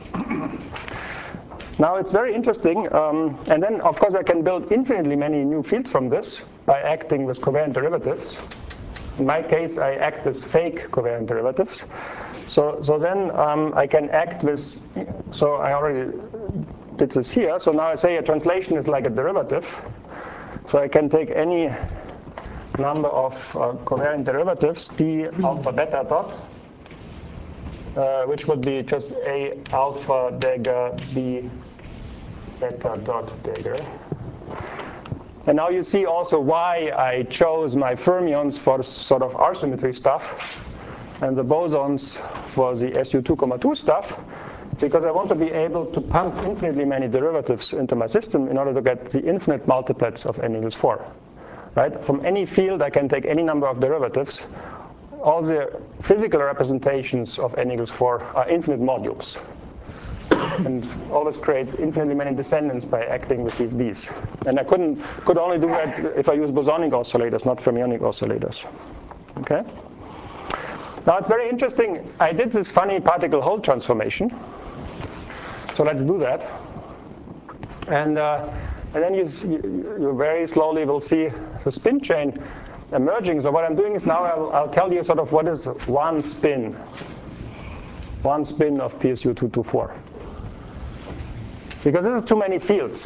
Now it's very interesting, um, and then of course I can build infinitely many new fields from this by acting with covariant derivatives. In my case, I act with fake covariant derivatives. So, so then um, I can act with, so I already did this here. So now I say a translation is like a derivative. So I can take any number of uh, covariant derivatives, d alpha beta dot, uh, which would be just a alpha dagger b beta dot dagger. And now you see also why I chose my fermions for sort of R symmetry stuff and the bosons for the S U two comma two stuff, because I want to be able to pump infinitely many derivatives into my system in order to get the infinite multiplets of n equals four. Right? From any field, I can take any number of derivatives. All the physical representations of n equals four are infinite modules, and always create infinitely many descendants by acting with these Ds. And I couldn't could only do that if I use bosonic oscillators, not fermionic oscillators. Okay. Now it's very interesting. I did this funny particle hole transformation. So let's do that. And uh, and then you, you you very slowly will see the spin chain emerging. So what I'm doing is now I'll, I'll tell you sort of what is one spin, one spin of P S U two twenty-four. Because this is too many fields.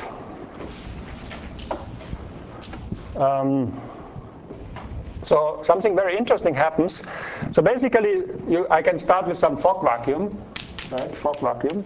Um, so something very interesting happens. So basically, you, I can start with some Fock vacuum, right? Fock vacuum,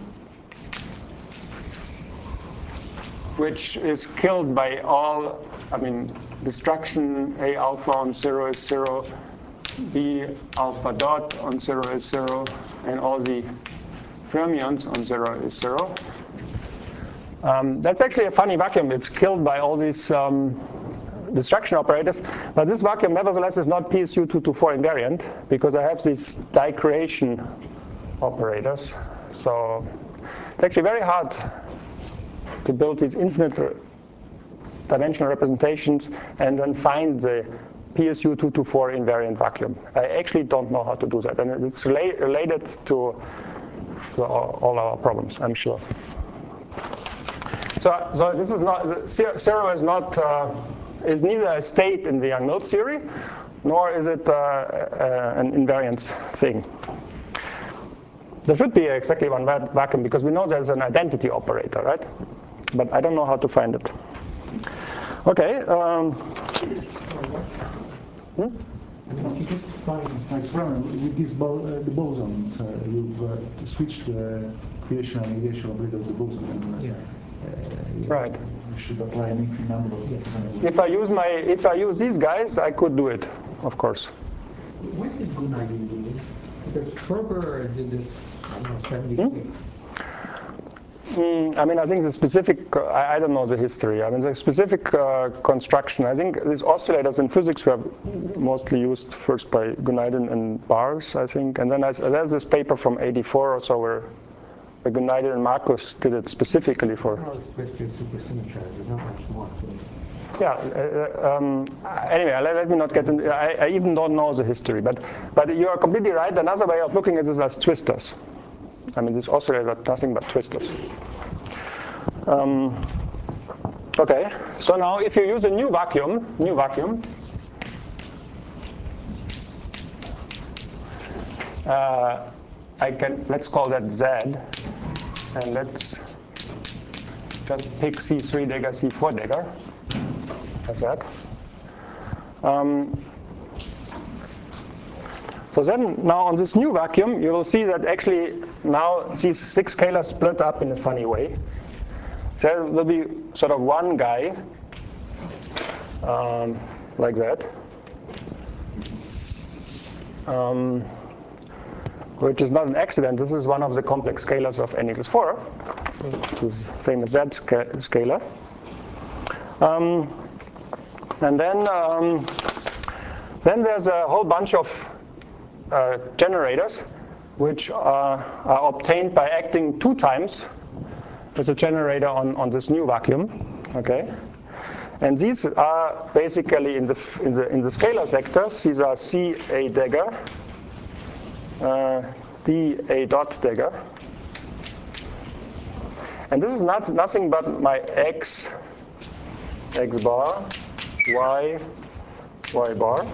which is killed by all, I mean, destruction A alpha on zero is zero, B alpha dot on zero is zero, and all the fermions on zero is zero. Um, that's actually a funny vacuum. It's killed by all these um, destruction operators. But this vacuum, nevertheless, is not P S U two twenty-four invariant because I have these dicreation operators. So it's actually very hard to build these infinite dimensional representations and then find the P S U two twenty-four invariant vacuum. I actually don't know how to do that. And it's rela related to, to all, all our problems, I'm sure. So, so this is not, zero is not, uh, is neither a state in the Young-Mills theory, nor is it uh, uh, an invariance thing. There should be exactly one vacuum because we know there's an identity operator, right? But I don't know how to find it. Okay. Um, hmm? If you just find an experiment with these bo uh, the bosons, uh, you've uh, switched the creation and negation operator of the boson. And, yeah. Uh, right. You should apply an infinite number of yeah. If I use my, if I use these guys, I could do it, of course. When did Gunagin do this? Because Ferber did this, I don't know, seventy-six. Hmm? Mm, I mean, I think the specific, uh, I, I don't know the history. I mean, the specific uh, construction, I think these oscillators in physics were mostly used first by Gunadin and Bars, I think. And then I, there's this paper from eighty-four or so where, where Gunadin and Marcus did it specifically for. Well, it's basically supersymmetrized. There's not much more to it. Yeah, uh, um, anyway, let, let me not get into, I, I even don't know the history. But, but you are completely right. Another way of looking at this as twisters. I mean, these oscillators are nothing but twisters. Um, okay, so now if you use a new vacuum, new vacuum, uh, I can, let's call that Z. And let's just pick C three dagger, C four dagger, as that. Um, so then now on this new vacuum, you will see that actually now these six scalars split up in a funny way. There will be sort of one guy um, like that, um, which is not an accident. This is one of the complex scalars of n equals four, this famous Z sca scalar. Um, and then, um, then there's a whole bunch of uh, generators which are, are obtained by acting two times with a generator on, on this new vacuum. Okay? And these are basically in the, in the, in the scalar sectors. These are C A dagger, uh, D A dot dagger. And this is not nothing but my X, X bar, Y, Y bar.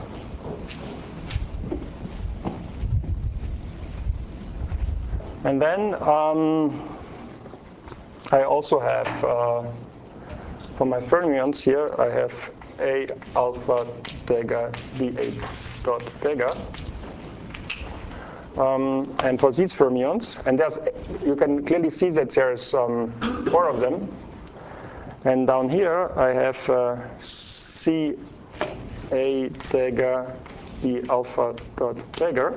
And then um, I also have, uh, for my fermions here, I have A alpha dagger, D A dot dagger. Um, and for these fermions, and there's, you can clearly see that there's um, four of them. And down here I have uh, C A dagger, D alpha dot dagger.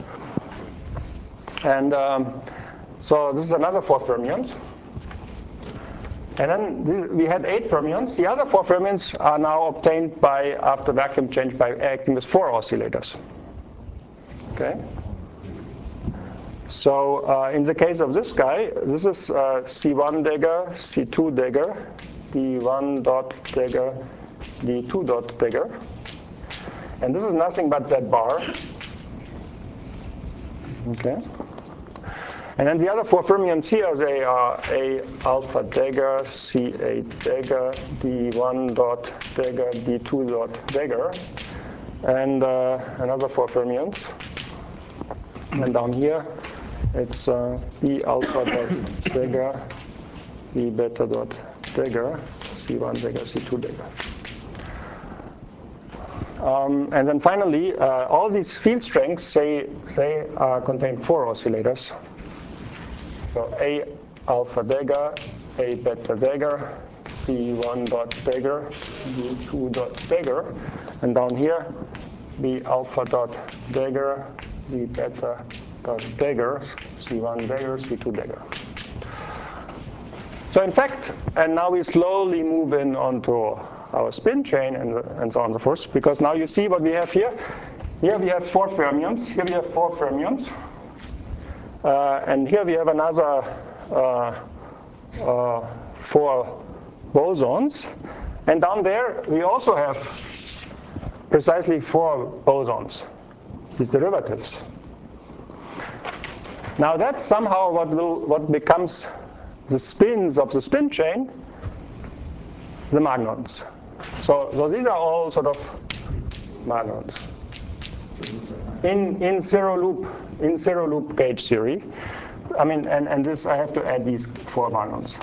And um, so this is another four fermions. And then this, we had eight fermions. The other four fermions are now obtained by, after vacuum change, by acting with four oscillators. Okay. So uh, in the case of this guy, this is uh, C one dagger, C two dagger, D one dot dagger, D two dot dagger. And this is nothing but Z bar. Okay. And then the other four fermions here, they are A alpha dagger, C eight dagger, D one dot dagger, D two dot dagger, and uh, another four fermions. And down here, it's uh, B alpha dot dagger, B beta dot dagger, C one dagger, C two dagger. Um, and then finally, uh, all these field strengths, they, they uh, contain four oscillators. So A alpha dagger, A beta dagger, B one dot dagger, B two dot dagger, and down here, B alpha dot dagger, B beta dot dagger, C one dagger, C two dagger. So in fact, and now we slowly move in onto our spin chain and, and so on and so forth, because now you see what we have here. Here we have four fermions, here we have four fermions. Uh, and here we have another uh, uh, four bosons. And down there, we also have precisely four bosons, these derivatives. Now that's somehow what, will, what becomes the spins of the spin chain, the magnons. So, so these are all sort of magnons. In, in zero loop, in zero loop gauge theory, I mean, and, and this I have to add these four magnons.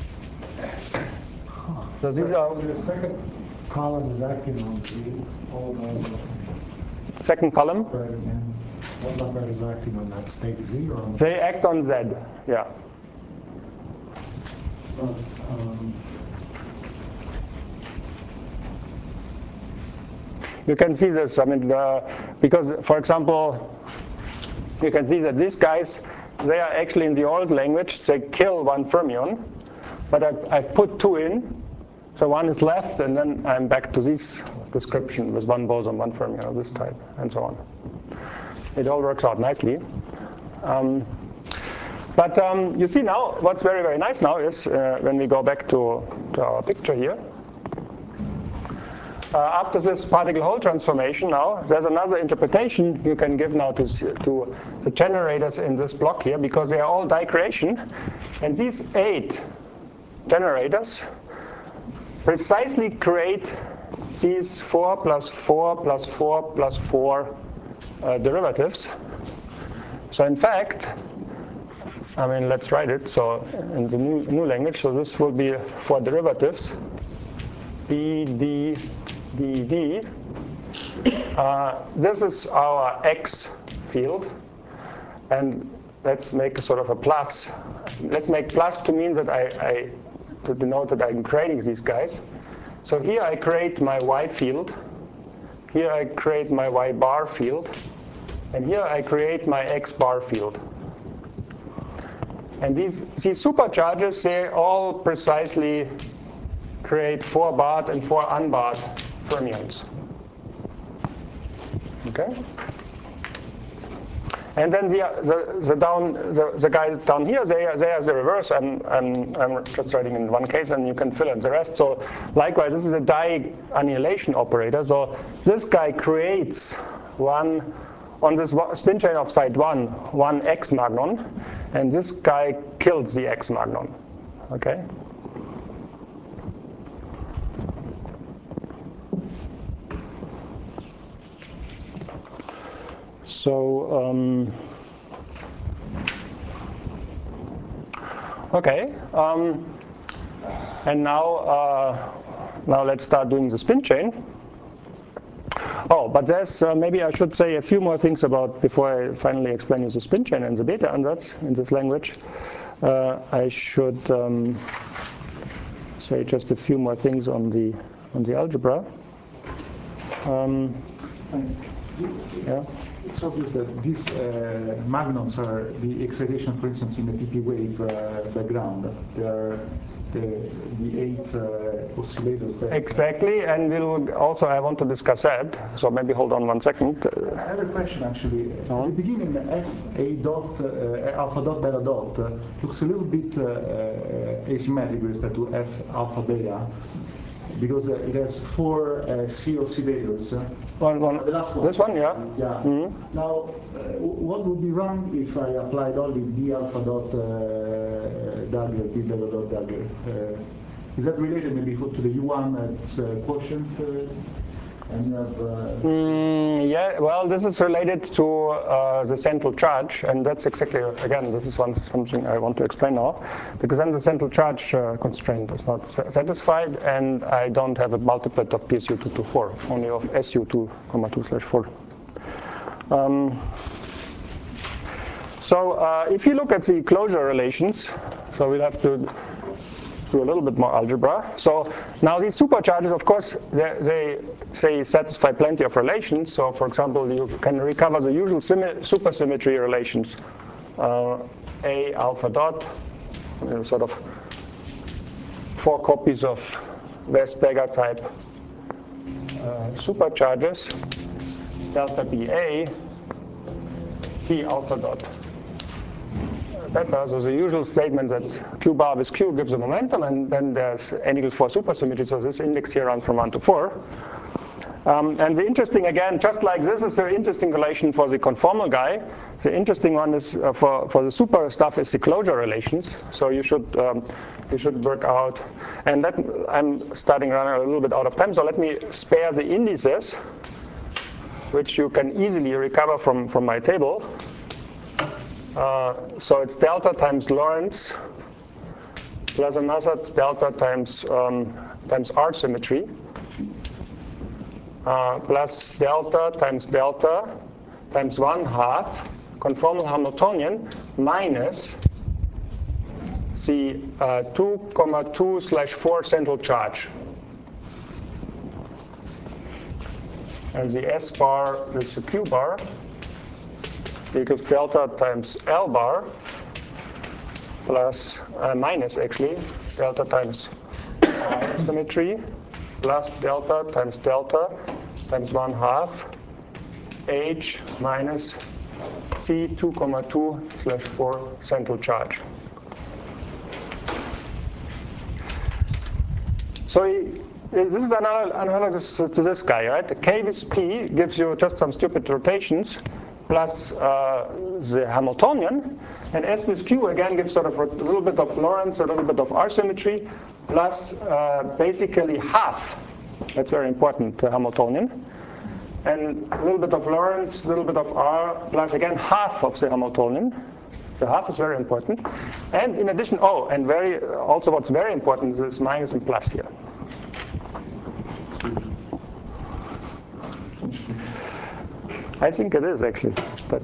So these are The second column is acting on Z, all the second column. what number is acting on that state Z or on the They act on Z, yeah. um, You can see this, I mean, uh, because, for example, you can see that these guys, they are actually in the old language, they kill one fermion, but I, I've put two in, so one is left, and then I'm back to this description with one boson, one fermion of this type, and so on. It all works out nicely. Um, but um, you see now, what's very, very nice now is, uh, when we go back to, to our picture here, Uh, after this particle-hole transformation now, there's another interpretation you can give now to, to the generators in this block here, because they are all dicreation. And these eight generators precisely create these four plus four plus four plus four uh, derivatives. So in fact, I mean, let's write it. So in the new, new language, so this will be for derivatives, b, d, d, d. Uh, this is our x field, and let's make a sort of a plus. Let's make plus to mean that I, I to denote that I'm creating these guys. So here I create my y field, here I create my y bar field, and here I create my x bar field. And these, these supercharges, they all precisely create four barred and four unbarred fermions. Okay? And then the, the, the, down, the, the guys down here, they are, they are the reverse. I'm, I'm, I'm just writing in one case, and you can fill in the rest. So likewise, this is a Die annihilation operator. So this guy creates one, on this spin chain of site one, one X magnon, and this guy kills the X magnon. Okay? So, um, okay, um, and now, uh, now let's start doing the spin chain. Oh, but there's uh, maybe I should say a few more things about before I finally explain you the spin chain and the beta ansatz in this language. Uh, I should um, say just a few more things on the on the algebra. Um, yeah. It's obvious that these uh, magnons are the excitation, for instance, in the P P wave uh, background. They are the, the eight uh, oscillators that... Exactly, and we'll also, I want to discuss that, so maybe hold on one second. I have a question, actually. Uh-huh. At the beginning, F A dot, uh, alpha dot, beta dot uh, looks a little bit uh, uh, asymmetric with respect to F alpha beta, because uh, it has four uh, C oscillators. Uh, one, one, the last one. This one, yeah. Yeah. Mm-hmm. Now, uh, what would be wrong if I applied only d alpha dot uh, dagger, d beta dot dagger? Uh, is that related maybe to the U one at uh, quotient? Uh, and you have. Uh, mm, yeah. Well, this is related to uh, the central charge, and that's exactly again. This is one something I want to explain now, because then the central charge uh, constraint is not satisfied, and I don't have a multiplet of P S U two to four, only of S U two, two slash four. Um, so uh, if you look at the closure relations, so we'll have to do a little bit more algebra. So now these supercharges, of course, they, they say satisfy plenty of relations. So for example, you can recover the usual supersymmetry relations. Uh, A alpha dot, you know, sort of four copies of West-Berger type uh, supercharges, delta B A, P alpha dot beta. So the usual statement that Q bar with Q gives a momentum, and then there's n equals four supersymmetry, so this index here runs from one to four. Um, and the interesting, again, just like this is the interesting relation for the conformal guy, the interesting one is uh, for, for the super stuff is the closure relations. So you should um, you should work out, and that I'm starting running a little bit out of time, so let me spare the indices, which you can easily recover from, from my table. Uh, so it's delta times Lorentz plus another delta times um, times R symmetry uh, plus delta times delta times one half conformal Hamiltonian minus the uh, two comma two slash four central charge. And the S bar is the Q bar equals delta times L bar plus, uh, minus actually, delta times R symmetry plus delta times delta times one half H minus C two comma two slash four central charge. So he, this is analogous to this guy, right? K with P gives you just some stupid rotations plus uh, the Hamiltonian, and S with Q again gives sort of a little bit of Lorentz, a little bit of R symmetry, plus uh, basically half. That's very important, the Hamiltonian. And a little bit of Lorentz, a little bit of R, plus again half of the Hamiltonian. The half is very important. And in addition, oh, and very also what's very important is minus and plus here. I think it is actually, but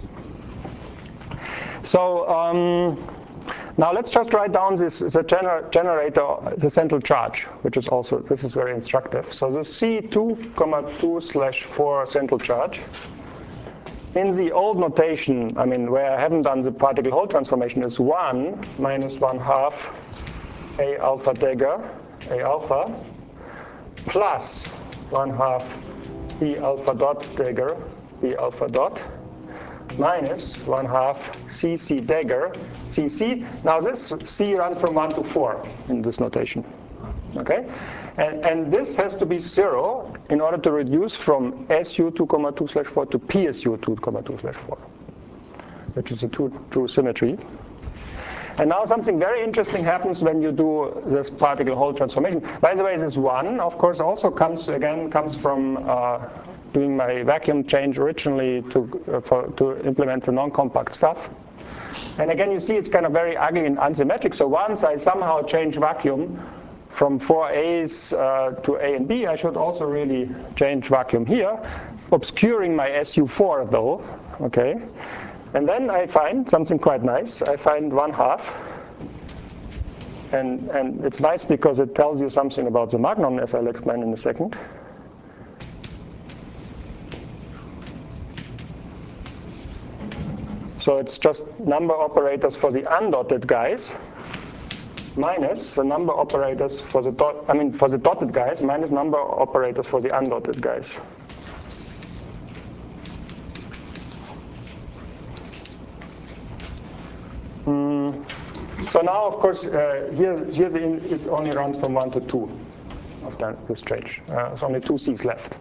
so um, now let's just write down this the gener generator, the central charge, which is also this is very instructive. So the C two comma two slash four central charge. In the old notation, I mean, where I haven't done the particle Hole transformation, is one minus one half A alpha dagger, A alpha, plus one half B alpha dot dagger, B alpha dot, minus one half C C dagger, C C. Now this C runs from one to four in this notation. Okay? And, and this has to be zero in order to reduce from S U two comma two slash four to P S U two comma two slash four, which is a true, true symmetry. And now something very interesting happens when you do this particle Hole transformation. By the way, this one, of course, also comes again comes from uh, doing my vacuum change originally to uh, for, to implement the non-compact stuff. And again, you see it's kind of very ugly and unsymmetric. So once I somehow change vacuum from four A's uh, to A and B, I should also really change vacuum here, obscuring my S U four though, okay? And then I find something quite nice. I find one half, and, and it's nice because it tells you something about the magnon, as I'll explain in a second. So it's just number operators for the undotted guys, minus the number operators for the dot, I mean for the dotted guys, minus number operators for the undotted guys. Mm. So now, of course, uh, here, here the in, it only runs from one to two of the, this change. Uh, there's only two C's left.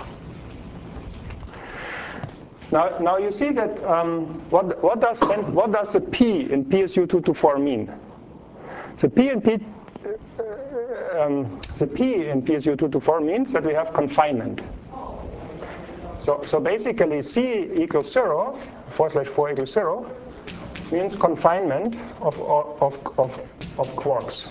Now, now you see that um, what, what does what does the P in P S U two to four mean? The P in P, uh, um, the P in P S U two to four means that we have confinement. So, so basically, C equals zero, four slash four equals zero, means confinement of of of of quarks.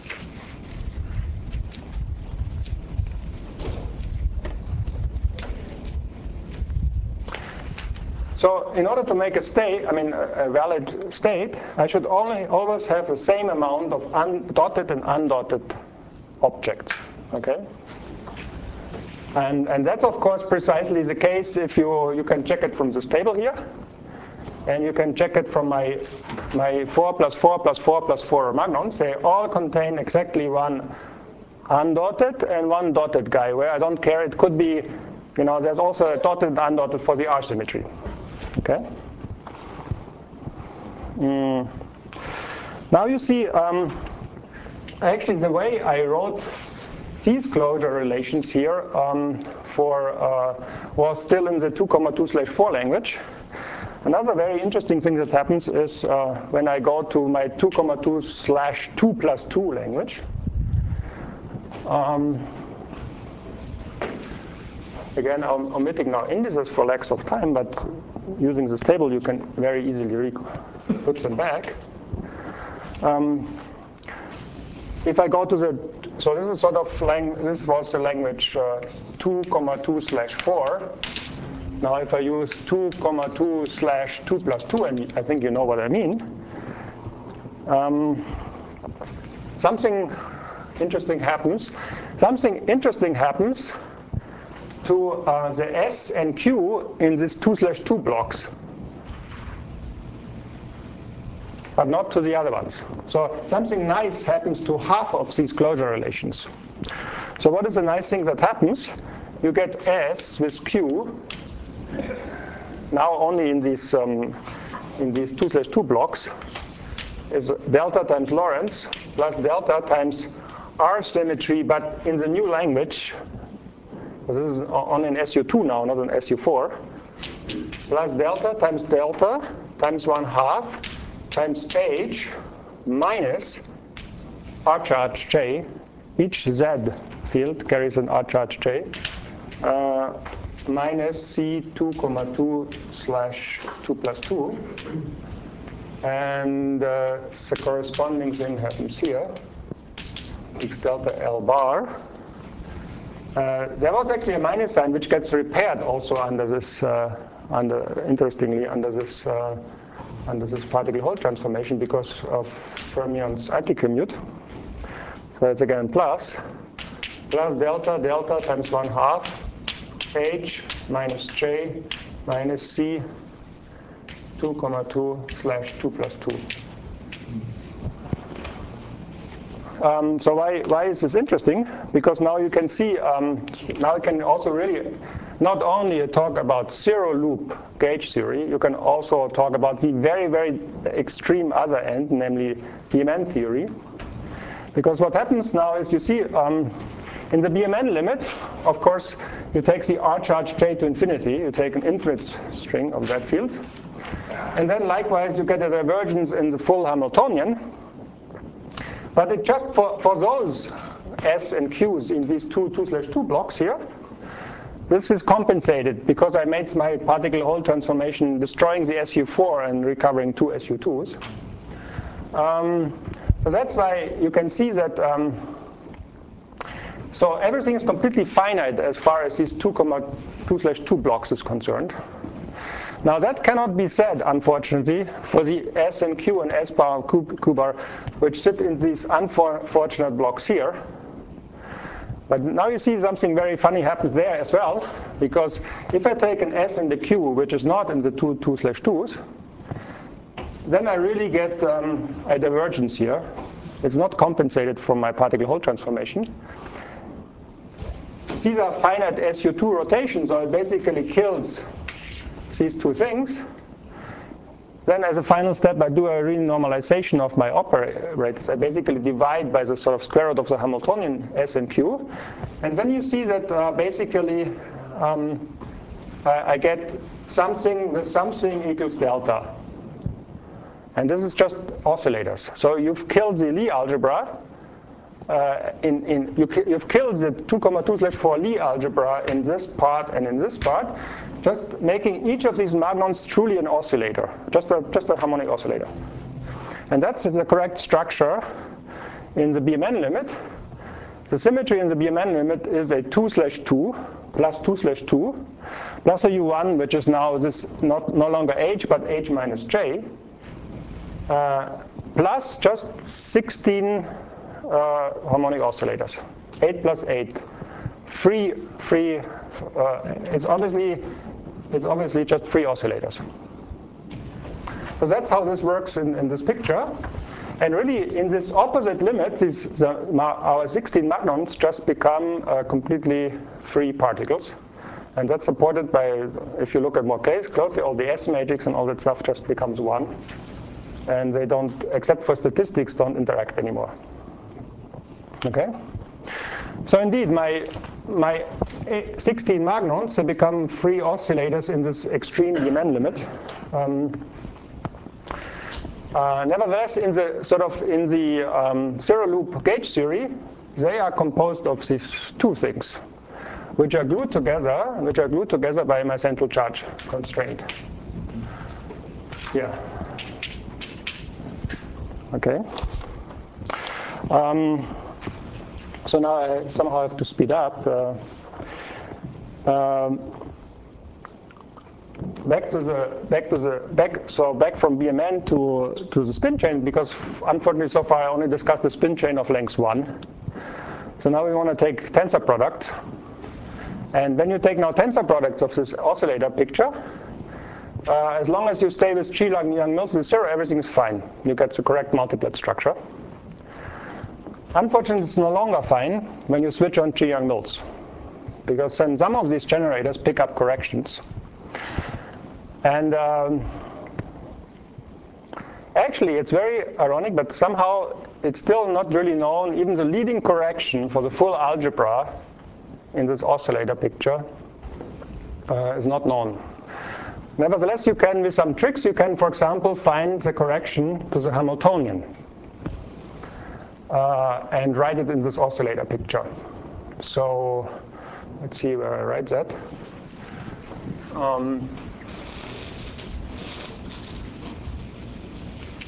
So in order to make a state, I mean a, a valid state, I should only always have the same amount of undotted and undotted objects. Okay? And and that's of course precisely the case if you you can check it from this table here, and you can check it from my my four plus four plus four plus four magnons. They all contain exactly one undotted and one dotted guy. Where I don't care, it could be, you know, there's also a dotted and undotted for the R symmetry. Okay. Mm. Now you see, um, actually the way I wrote these closure relations here um, for uh, was still in the two comma two slash four language. Another very interesting thing that happens is uh, when I go to my two comma two slash two plus two language. Um, Again, I'm omitting now indices for lack of time, but using this table, you can very easily put them back. Um, if I go to the, so this is sort of, lang this was the language uh, two comma two slash four. Now, if I use two comma two slash two plus two, and I think you know what I mean, um, something interesting happens. Something interesting happens to uh, the S and Q in these two slash two blocks, but not to the other ones. So something nice happens to half of these closure relations. So what is the nice thing that happens? You get S with Q, now only in these, um, in these two slash two blocks, is delta times Lorentz plus delta times R symmetry, but in the new language. So this is on an S U two now, not an S U four, plus delta times delta times one half times H minus R charge J. Each Z field carries an R charge J, uh, minus C two comma two slash two plus two. And uh, the corresponding thing happens here, x delta L bar. Uh, there was actually a minus sign which gets repaired also under this, uh, under interestingly under this uh, under this particle Hall transformation because of fermion's anticommute. So it's again plus plus delta delta times one half h minus j minus c two comma two slash two plus two. Um, so why, why is this interesting? Because now you can see, um, now you can also really not only talk about zero loop gauge theory, you can also talk about the very, very extreme other end, namely B M N theory. Because what happens now is you see um, in the B M N limit, of course, you take the R charge J to infinity, you take an infinite string of that field. And then likewise, you get a divergence in the full Hamiltonian. But it just for, for those S and Q's in these two two slash two blocks here, this is compensated because I made my particle Hall transformation destroying the S U four and recovering two S U twos. Um, so that's why you can see that um, so everything is completely finite as far as these two comma two slash two blocks is concerned. Now that cannot be said, unfortunately, for the S and Q and S bar and Q, Q bar, which sit in these unfortunate blocks here. But now you see something very funny happens there as well, because if I take an S and a Q, which is not in the two two slash twos, then I really get um, a divergence here. It's not compensated from my particle Hall transformation. These are finite S U two rotations, so it basically kills these two things. Then as a final step, I do a renormalization of my operators. I basically divide by the sort of square root of the Hamiltonian S and Q. And then you see that uh, basically um, I, I get something with something equals delta. And this is just oscillators. So you've killed the Lie algebra. Uh, in, in, you, you've killed the two comma two slash four Lie algebra in this part and in this part, just making each of these magnons truly an oscillator, just a, just a harmonic oscillator. And that's the correct structure in the B M N limit. The symmetry in the B M N limit is a two slash two plus two slash two plus a U one, which is now this not, no longer H, but H minus J, uh, plus just sixteen Uh, harmonic oscillators, eight plus eight, free, free. Uh, it's obviously, it's obviously just free oscillators. So that's how this works in, in this picture. And really, in this opposite limit, these, the, our sixteen magnons just become uh, completely free particles, and that's supported by, if you look at more closely, all the S matrix and all that stuff just becomes one, and they don't, except for statistics, don't interact anymore. Okay, so indeed, my my sixteen magnons have become free oscillators in this extreme B M N limit. Um, uh, nevertheless, in the sort of in the um, zero loop gauge theory, they are composed of these two things, which are glued together, which are glued together by my central charge constraint. Yeah. Okay. Um, So now I somehow have to speed up. Uh, um, back to the back to the back. So back from B M N to to the spin chain, because unfortunately so far I only discussed the spin chain of length one. So now we want to take tensor products, and when you take now tensor products of this oscillator picture, uh, as long as you stay with Chi Yang-Mills zero, everything is fine. You get the correct multiplet structure. Unfortunately, it's no longer fine when you switch on Chi Yang-Mills, because then some of these generators pick up corrections. And um, actually, it's very ironic, but somehow it's still not really known. Even the leading correction for the full algebra in this oscillator picture uh, is not known. Nevertheless, you can, with some tricks, you can, for example, find the correction to the Hamiltonian. Uh, and write it in this oscillator picture. So let's see where I write that. Um,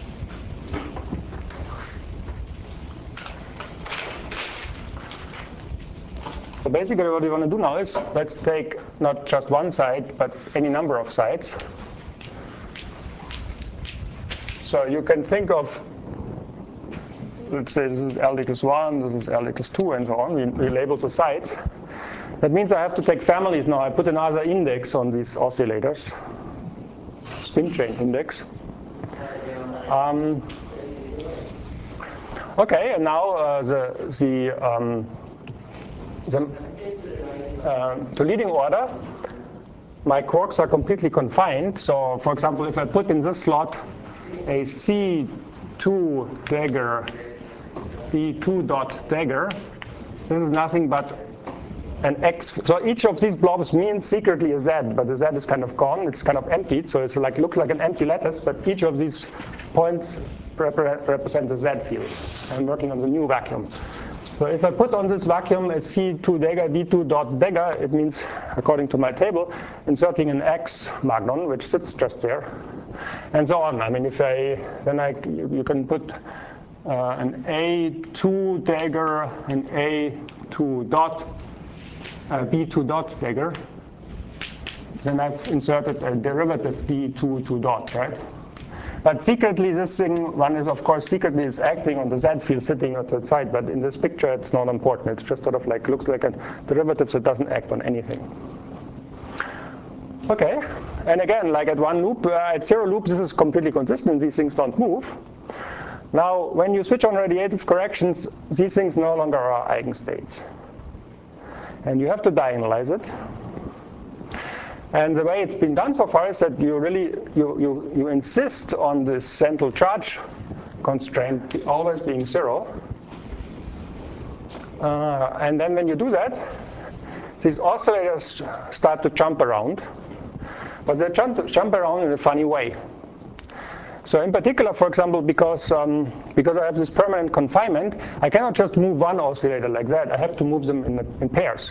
basically what we want to do now is, let's take not just one side, but any number of sides. So you can think of, let's say this is L equals one, this is L equals two, and so on. We, we label the sides. That means I have to take families now. I put another index on these oscillators, spin chain index. Um, okay, and now uh, the, the, um, the, uh, the leading order, my quarks are completely confined. So for example, if I put in this slot a C two dagger, B two dot dagger, this is nothing but an X. So each of these blobs means secretly a Z, but the Z is kind of gone. It's kind of emptied, so it's like looks like an empty lattice. But each of these points repre represents a Z field. I'm working on the new vacuum. So if I put on this vacuum a C two dagger, B two dot dagger, it means, according to my table, inserting an X magnon, which sits just there, and so on. I mean, if I then I you, you can put uh, an A two dagger, an A two dot. Uh, B two dot dagger, then I've inserted a derivative D two two dot, right? But secretly, this thing, one is of course secretly is acting on the Z field sitting at the side, but in this picture it's not important. It's just sort of like looks like a derivative that doesn't act on anything. Okay, and again, like at one loop, uh, at zero loop, this is completely consistent. These things don't move. Now, when you switch on radiative corrections, these things no longer are eigenstates. And you have to diagonalize it. And the way it's been done so far is that you really you, you, you insist on this central charge constraint always being zero. Uh, and then when you do that, these oscillators start to jump around. But they jump, jump around in a funny way. So in particular, for example, because, um, because I have this permanent confinement, I cannot just move one oscillator like that. I have to move them in, the, in pairs.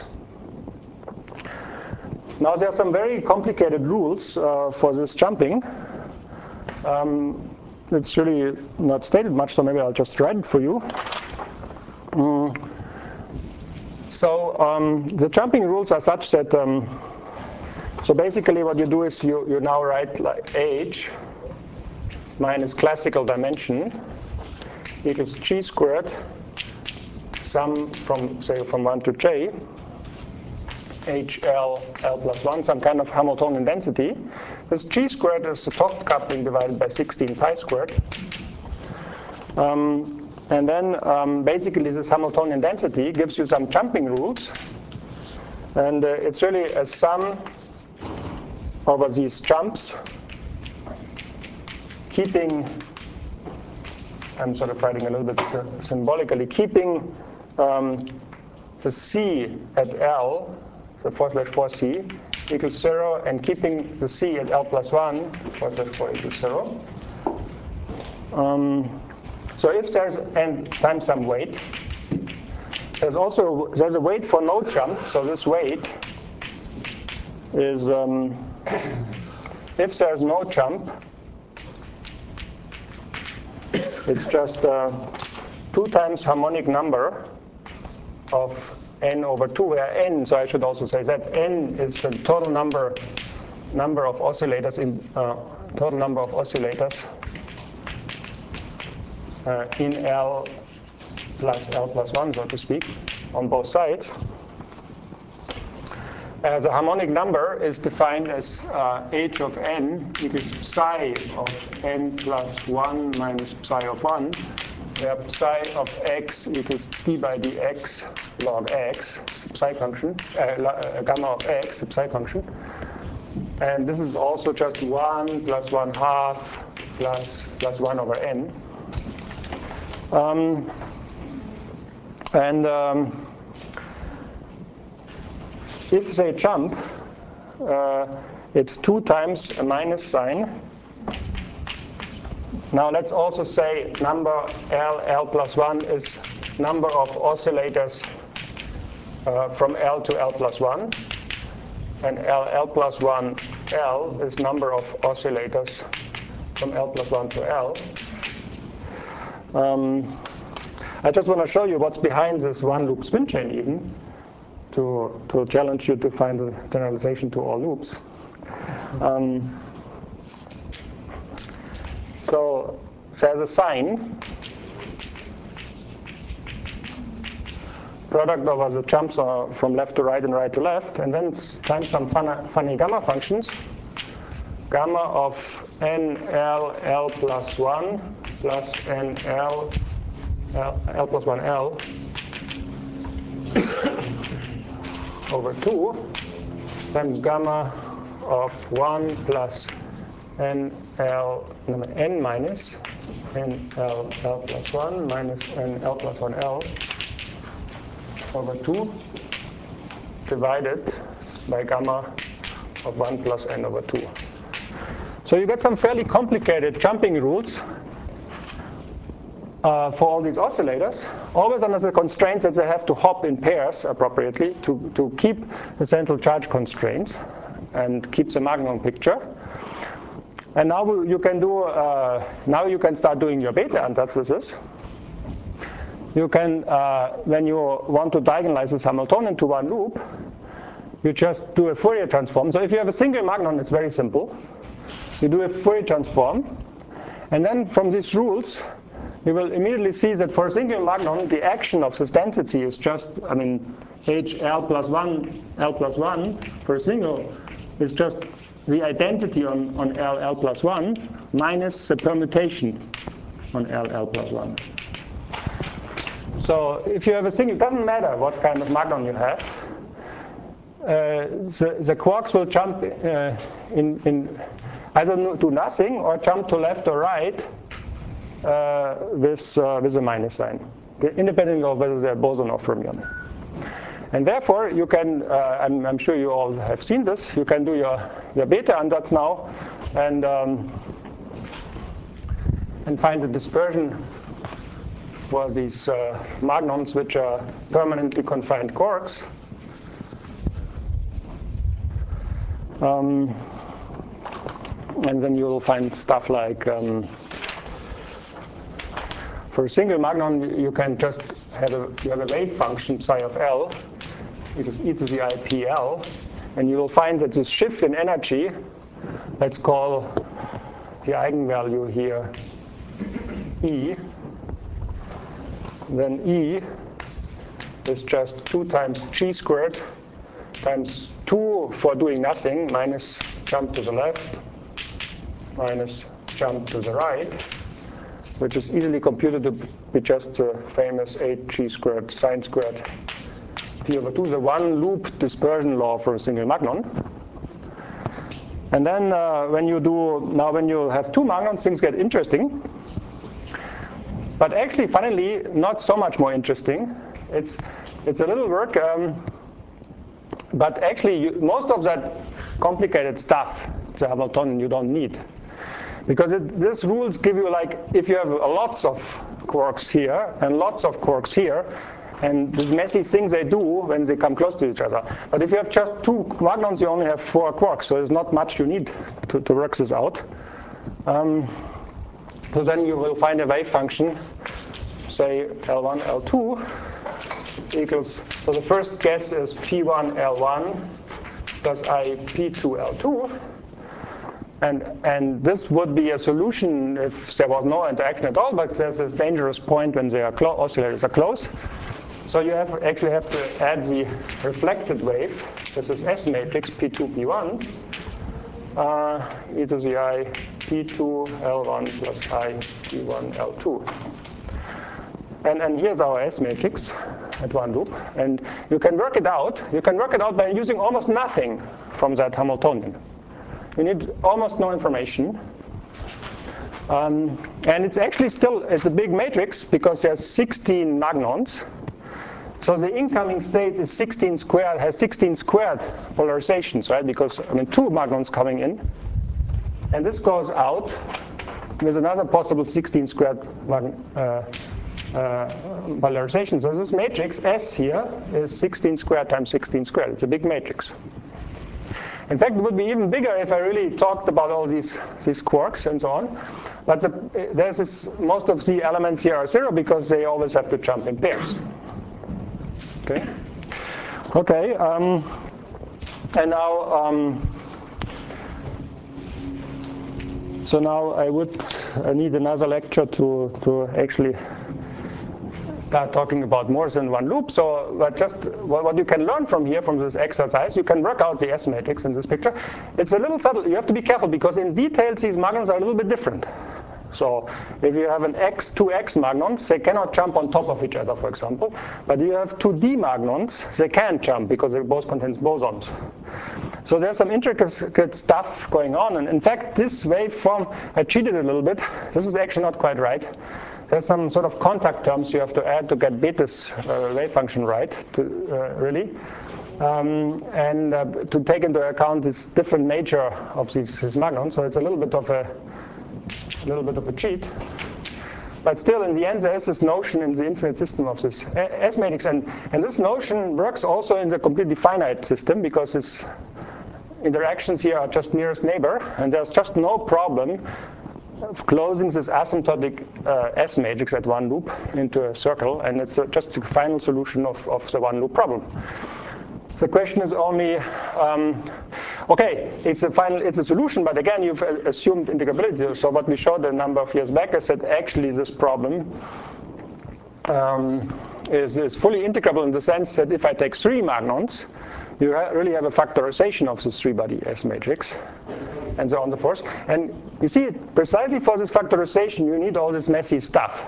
Now there are some very complicated rules uh, for this jumping. Um, it's really not stated much, so maybe I'll just write it for you. Mm. So um, the jumping rules are such that, um, so basically what you do is you, you now write like H minus classical dimension equals G squared, sum from, say, from one to J, H L, L plus one, some kind of Hamiltonian density. This G squared is the 't Hooft coupling divided by sixteen pi squared. Um, and then um, basically this Hamiltonian density gives you some jumping rules. And uh, it's really a sum over these jumps, keeping, I'm sort of writing a little bit symbolically, keeping um, the C at L, the four slash four C, equals zero, and keeping the C at L plus one, four slash four equals zero. Um, so if there's n times some weight, there's also there's a weight for no jump. So this weight is um, if there's no jump, it's just uh, two times harmonic number of n over two, where n, so I should also say that n is the total number number of oscillators in uh, total number of oscillators uh, in L plus L plus one, so to speak, on both sides. Uh, the harmonic number is defined as uh, h of n equals psi of n plus one minus psi of one, where psi of x equals d by dx log x, psi function, uh, uh, gamma of x, the psi function. And this is also just one plus one half plus plus one over n. Um, and um, if they jump, uh, it's two times a minus sign. Now let's also say number L, L plus one is number of oscillators uh, from L to L plus one. And L, L plus one, L is number of oscillators from L plus one to L. Um, I just want to show you what's behind this one loop spin chain even. to, to challenge you to find a generalization to all loops. Um, so there's a sign, product over the jumps are from left to right and right to left, and then times some fun, funny gamma functions. Gamma of n L L plus one plus n L L, L plus one L over two times gamma of one plus n L n minus n L L plus one minus n L plus one L over two divided by gamma of one plus n over two. So you get some fairly complicated jumping rules uh, for all these oscillators, always under the constraints that they have to hop in pairs appropriately to, to keep the central charge constraints and keep the Magnon picture. And now you can do, uh, now you can start doing your beta ansatz with this. You can, uh, when you want to diagonalize this Hamiltonian to one loop, you just do a Fourier transform. So if you have a single Magnon, it's very simple. You do a Fourier transform, and then from these rules, you will immediately see that for a single Magnon, the action of this density is just, I mean, H L plus one, L plus one for a single is just the identity on, on L, L plus one minus the permutation on L, L plus one. So if you have a single, it doesn't matter what kind of Magnon you have, uh, the, the quarks will jump uh, in, in either do nothing or jump to left or right uh, with, uh, with a minus sign, independently of whether they're boson or fermion. And therefore, you can, uh, I'm, I'm sure you all have seen this, you can do your, your beta ansatz now and, um, and find the dispersion for these uh, Magnons which are permanently confined quarks. Um, and then you'll find stuff like, um, for a single Magnon, you can just have a, you have a wave function psi of L, which is e to the I P L, and you will find that this shift in energy, let's call the eigenvalue here E, then E is just two times G squared times two for doing nothing minus jump to the left minus jump to the right, which is easily computed to be just the famous eight G squared sine squared P over two, the one loop dispersion law for a single Magnon. And then uh, when you do, now when you have two Magnons, things get interesting. But actually, funnily, not so much more interesting. It's, it's a little work, um, but actually, you, most of that complicated stuff, the Hamiltonian, you don't need. Because it, these rules give you, like, if you have lots of quarks here and lots of quarks here, and these messy things they do when they come close to each other. But if you have just two Magnons, you only have four quarks, so there's not much you need to, to work this out. Um, so then you will find a wave function, say L one, L two, equals, so the first guess is P one, L one plus I P two, L two. And, and this would be a solution if there was no interaction at all, but there's this dangerous point when they are oscillators are close. So you have actually have to add the reflected wave. This is S matrix P two, P one, uh, e to the I P two, L one plus I P one, L two. And, and here's our S matrix at one loop. And you can work it out. You can work it out by using almost nothing from that Hamiltonian. You need almost no information. Um, and it's actually still, it's a big matrix because there's sixteen Magnons. So the incoming state is sixteen squared, has sixteen squared polarizations, right? Because, I mean, two Magnons coming in. And this goes out with another possible sixteen squared uh, uh, polarization. So this matrix S here is sixteen squared times sixteen squared. It's a big matrix. In fact, it would be even bigger if I really talked about all these, these quarks and so on. But the, there's this, most of the elements here are zero because they always have to jump in pairs. Okay. Okay, um, and now, um, so now I would uh, need another lecture to, to actually start talking about more than one loop. So but just what you can learn from here, from this exercise, you can work out the S matrix in this picture. It's a little subtle. You have to be careful because in details these magnons are a little bit different. So if you have an X, two X magnons, they cannot jump on top of each other, for example. But you have two D magnons, they can jump because they both contain bosons. So there's some intricate stuff going on. And in fact, this waveform, I cheated a little bit. This is actually not quite right. There's some sort of contact terms you have to add to get Bethes uh, wave function right, to, uh, really. Um, and uh, to take into account this different nature of these, these magnons. So it's a little bit of a a little bit of a cheat. But still, in the end, there is this notion in the infinite system of this S matrix. And, and this notion works also in the completely finite system because its interactions here are just nearest neighbor. And there's just no problem of closing this asymptotic uh, S matrix at one loop into a circle. And it's uh, just the final solution of, of the one loop problem. The question is only, um, okay, it's a final, it's a solution, but again, you've assumed integrability. So what we showed a number of years back is that actually this problem um, is, is fully integrable in the sense that if I take three magnons, you ha really have a factorization of this three-body S matrix, and so on and so forth. And you see, precisely for this factorization, you need all this messy stuff.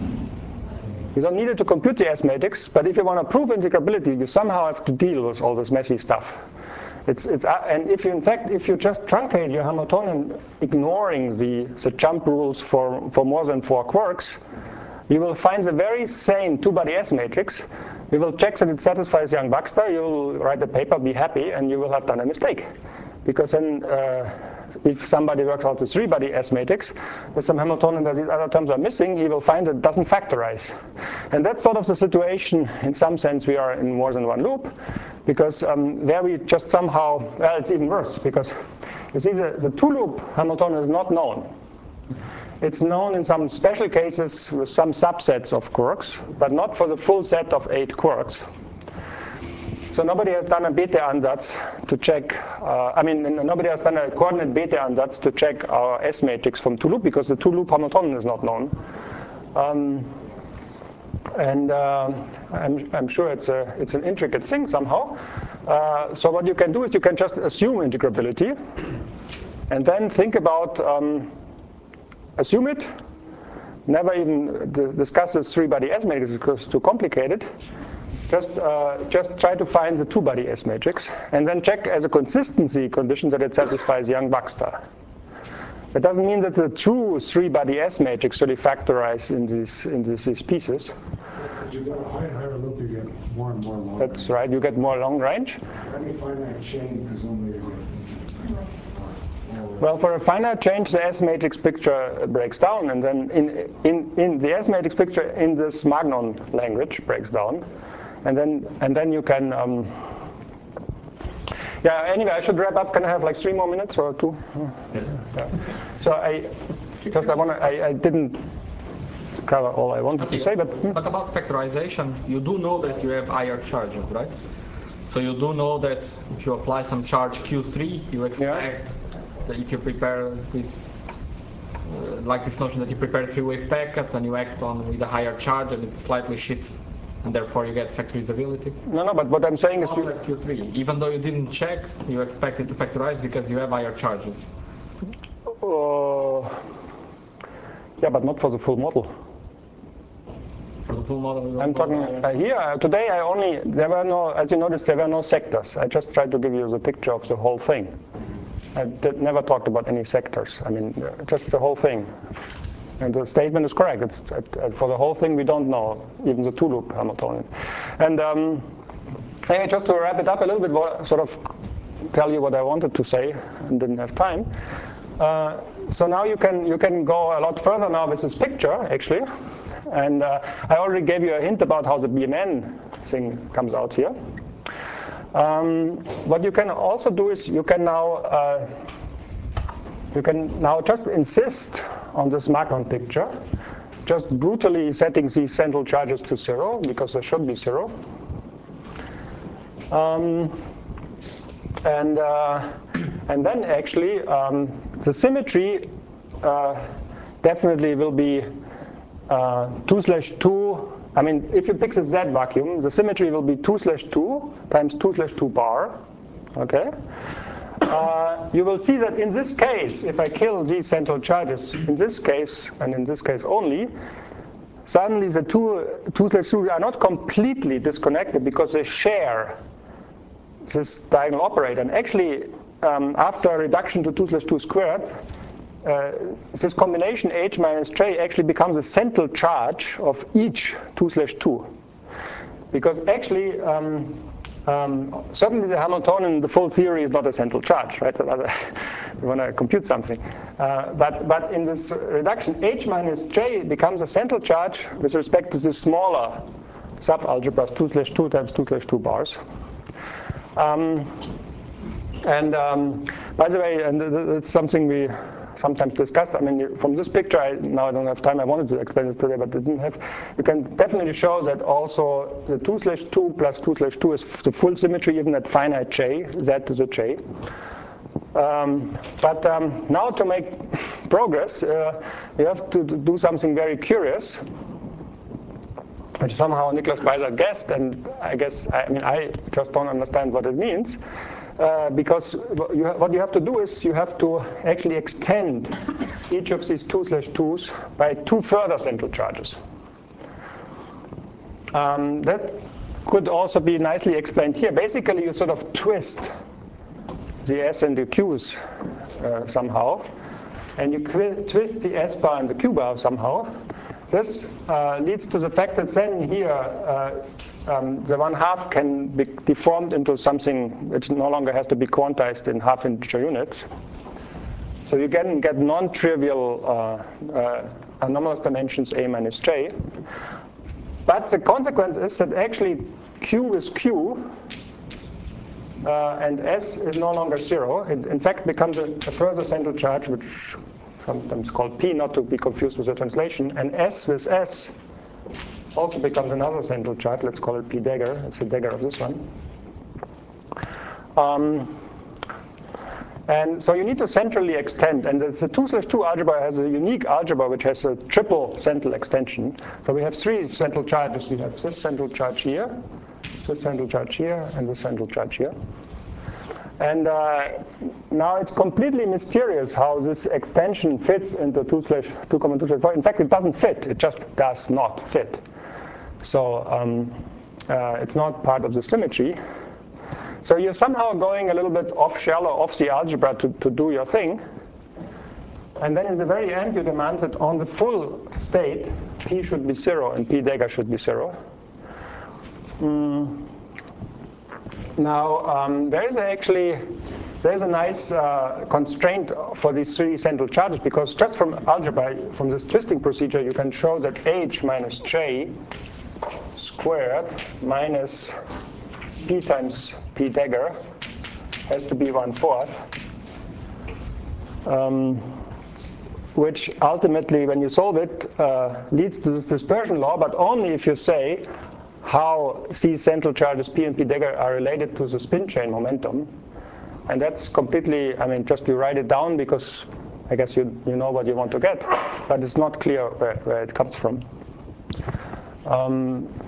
You don't need it to compute the S matrix, but if you want to prove integrability, you somehow have to deal with all this messy stuff. It's, it's, uh, and if you, in fact, if you just truncate your Hamiltonian ignoring the, the jump rules for, for more than four quarks, you will find the very same two-body S matrix. You will check that it satisfies Yang-Baxter, you will write a paper, be happy, and you will have done a mistake. Because then, uh, if somebody works out the three-body S matrix with some Hamiltonian that these other terms are missing, he will find that it doesn't factorize. And that's sort of the situation, in some sense, we are in more than one loop, because um, there we just somehow, well, it's even worse, because you see the, the two-loop Hamiltonian is not known. It's known in some special cases with some subsets of quarks, but not for the full set of eight quarks. So nobody has done a Bethe-Ansatz to check, uh, I mean, nobody has done a coordinate Bethe-Ansatz to check our S matrix from two-loop because the two-loop Hamiltonian is not known. Um, and uh, I'm, I'm sure it's, a, it's an intricate thing somehow. Uh, so what you can do is you can just assume integrability and then think about, um, assume it, never even discuss this three-body S matrix because it's too complicated. Just, uh, just try to find the two-body S matrix, and then check as a consistency condition that it satisfies Yang-Baxter. That doesn't mean that the true three-body S matrix really factorize in these in these, these pieces. As you go higher and higher loop, you get more and more long That's range. right. You get more long range. Any finite chain, presumably, you get. Well, for a finite change, the S matrix picture breaks down, and then in in in the S matrix picture in this Magnon language breaks down. And then, and then you can, um, yeah, anyway, I should wrap up. Can I have like three more minutes or two? Yes. Yeah. So I, just I want to, I, I didn't cover all I wanted to say, but. Hmm? But about factorization, you do know that you have higher charges, right? So you do know that if you apply some charge Q three, you expect yeah. that if you prepare this, uh, like this notion that you prepare three-wave packets and you act on with a higher charge and it slightly shifts. And therefore you get factorizability? No, no, but what I'm saying is... You, like Q three. Even though you didn't check, you expect it to factorize because you have higher charges. Uh, yeah, but not for the full model. For the full model? I'm talking uh, here, uh, today I only, there were no, as you noticed, there were no sectors. I just tried to give you the picture of the whole thing. I did, never talked about any sectors. I mean, uh, just the whole thing. And the statement is correct. It's, uh, for the whole thing, we don't know, even the two-loop Hamiltonian. And um, anyway, just to wrap it up a little bit, what, sort of tell you what I wanted to say and didn't have time. Uh, so now you can you can go a lot further now with this picture, actually. And uh, I already gave you a hint about how the B M N thing comes out here. Um, what you can also do is you can now uh, you can now just insist on this Magnon picture, just brutally setting these central charges to zero, because there should be zero. Um, and, uh, and then actually um, the symmetry uh, definitely will be uh, two slash two. I mean, if you pick the Z vacuum, the symmetry will be two slash two times two slash two bar. Okay. Uh, you will see that in this case, if I kill these central charges, in this case and in this case only, suddenly the two two slash two are not completely disconnected because they share this diagonal operator. And actually, um, after reduction to two slash two squared, uh, this combination H minus J actually becomes a central charge of each two slash two. Because actually, um, um, certainly the Hamiltonian, the full theory is not a central charge, right? You want to compute something. Uh, but, but in this reduction, H minus J becomes a central charge with respect to the smaller subalgebras two slash two times two slash two bars. Um, and um, by the way, and it's something we sometimes discussed. I mean, from this picture, I, now I don't have time. I wanted to explain this today, but I didn't have. You can definitely show that also the two slash two plus two slash two is the full symmetry even at finite j, z to the j. Um, but um, now to make progress, uh, you have to do something very curious, which somehow Niklas Weiser guessed, and I guess, I mean, I just don't understand what it means. Uh, because you what you have to do is you have to actually extend each of these two slash twos by two further central charges. Um, that could also be nicely explained here. Basically, you sort of twist the S and the Q's uh, somehow, and you twist the S bar and the Q bar somehow. This uh, leads to the fact that then here uh, um, the one half can be deformed into something which no longer has to be quantized in half integer units. So you can get non-trivial uh, uh, anomalous dimensions A minus J. But the consequence is that actually Q is Q uh, and S is no longer zero. It in fact becomes a, a further central charge, which sometimes called P, not to be confused with the translation, and S with S also becomes another central charge. Let's call it P dagger. It's the dagger of this one. Um, and so you need to centrally extend, and the two slash two algebra has a unique algebra which has a triple central extension. So we have three central charges. We have this central charge here, this central charge here, and this central charge here. And uh, now it's completely mysterious how this extension fits into two slash two comma two slash four. In fact, it doesn't fit. It just does not fit. So um, uh, it's not part of the symmetry. So you're somehow going a little bit off shell or off the algebra to, to do your thing. And then in the very end, you demand that on the full state, P should be zero and P dagger should be zero. Mm. Now, um, there is actually there's a nice uh, constraint for these three central charges, because just from algebra, from this twisting procedure, you can show that H minus J squared minus P times P dagger has to be one fourth, um, which ultimately, when you solve it, uh, leads to this dispersion law, but only if you say how these central charges P and P dagger are related to the spin chain momentum. And that's completely, I mean, just you write it down because I guess you, you know what you want to get, but it's not clear where, where it comes from. Um,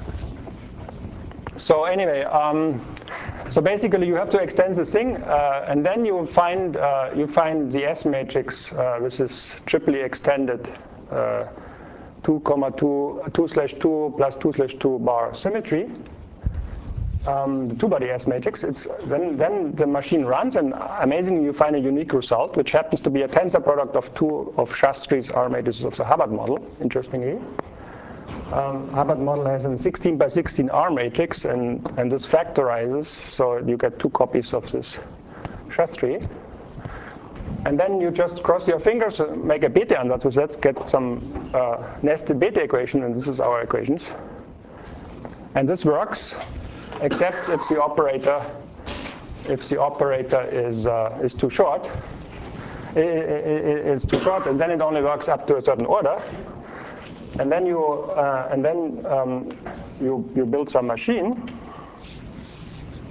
so anyway, um, so basically you have to extend this thing, uh, and then you find, uh, you find the S matrix uh, with this triply extended uh, two comma two, two slash two plus two slash two bar symmetry, um, the two-body S matrix. It's then then the machine runs, and amazingly you find a unique result, which happens to be a tensor product of two of Shastri's R matrices of the Hubbard model. Interestingly, um, Hubbard model has a sixteen by sixteen R matrix, and and this factorizes, so you get two copies of this Shastri. And then you just cross your fingers, make a Bethe ansatz with that, get some uh, nested Bethe equation, and this is our equations. And this works, except if the operator, if the operator is uh, is too short, it, it, it, it's too short, and then it only works up to a certain order. And then you uh, and then um, you you build some machine.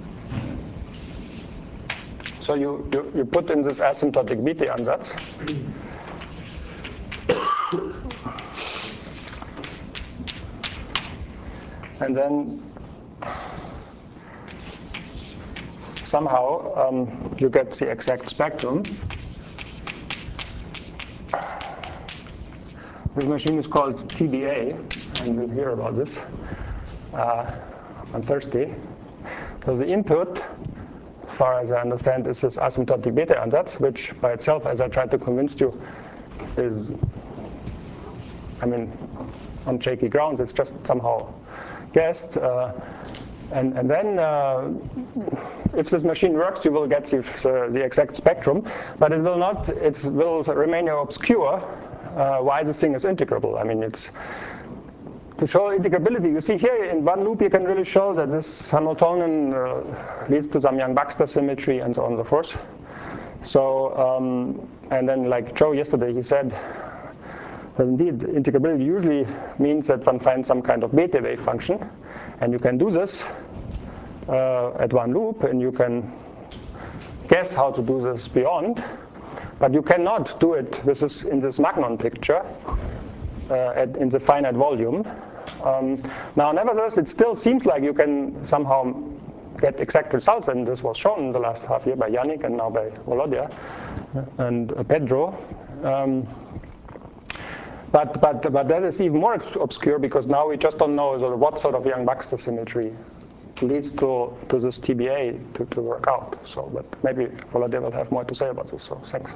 So you, you, you put in this asymptotic Bethe-Ansatz. And then somehow um, you get the exact spectrum. This machine is called T B A, and we'll hear about this uh, on Thursday. So the input, as far as I understand, is this asymptotic Bethe-Ansatz, which by itself, as I tried to convince you, is, I mean, on shaky grounds. It's just somehow guessed. Uh, and, and then, uh, if this machine works, you will get the, uh, the exact spectrum, but it will not, it will remain obscure uh, why this thing is integrable. I mean, it's, to show integrability, you see here in one loop you can really show that this Hamiltonian uh, leads to some Young-Baxter symmetry and so on and so forth. So, um, and then like Joe yesterday, he said that indeed integrability usually means that one finds some kind of Bethe wave function, and you can do this uh, at one loop, and you can guess how to do this beyond, but you cannot do it with this, in this Magnon picture. Uh, at, in the finite volume. Um, now, nevertheless, it still seems like you can somehow get exact results, and this was shown in the last half year by Yannick and now by Volodya and uh, Pedro. Um, but, but, but that is even more obscure because now we just don't know sort of what sort of Young-Baxter symmetry leads to, to this T B A to, to work out. So, but maybe Volodya will have more to say about this, so thanks.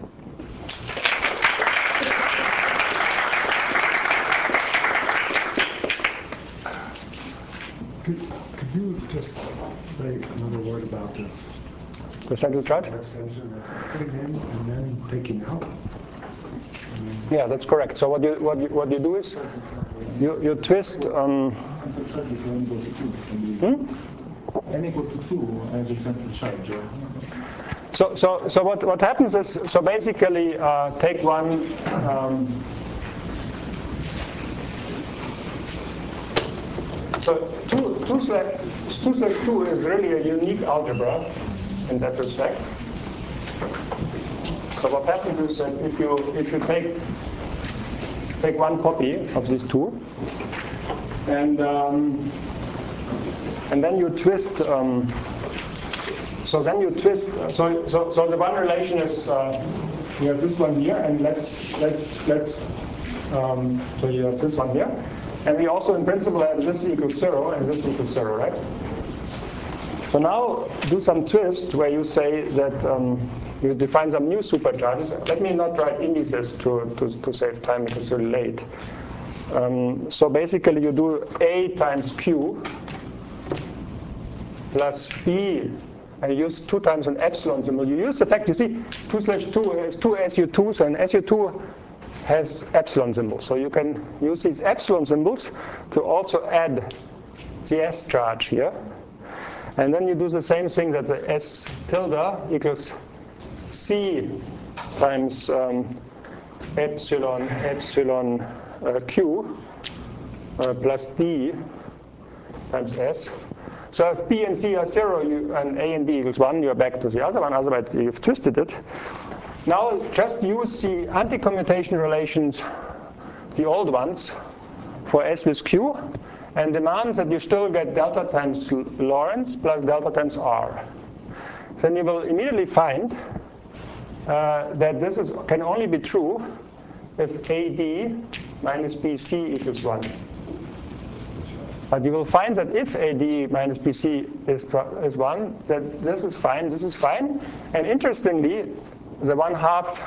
Could, could you just say another word about this? The central charge? Extension, putting in and then taking out. Yeah, that's correct. So what you what you what you do is you you twist. Um, hmm? N equal to two as a central charge. So so so what what happens is so basically uh, take one. Um, So two, two, slash, two slash two is really a unique algebra in that respect. So what happens is that if you if you take take one copy of these two, and um, and then you twist. Um, so then you twist. So so so the one relation is uh, you have this one here, and let's let's let's. Um, so you have this one here. And we also, in principle, have this equals zero and this equals zero, right? So now do some twist where you say that um, you define some new supercharges. Let me not write indices to, to, to save time because it's really late. Um, so basically you do A times Q plus B, and you use two times an epsilon symbol. You use the fact, you see, two slash two is two S U two, so an S U two has epsilon symbols. So you can use these epsilon symbols to also add the S charge here. And then you do the same thing that the S tilde equals C times um, epsilon epsilon uh, Q uh, plus D times S. So if B and C are zero you, and A and B equals one, you're back to the other one, otherwise you've twisted it. Now just use the anti-commutation relations, the old ones, for S with Q, and demand that you still get delta times Lorentz plus delta times R. Then you will immediately find uh, that this is, can only be true if A D minus B C equals one. But you will find that if A D minus B C is, is one, that this is fine, this is fine. And interestingly, the one half,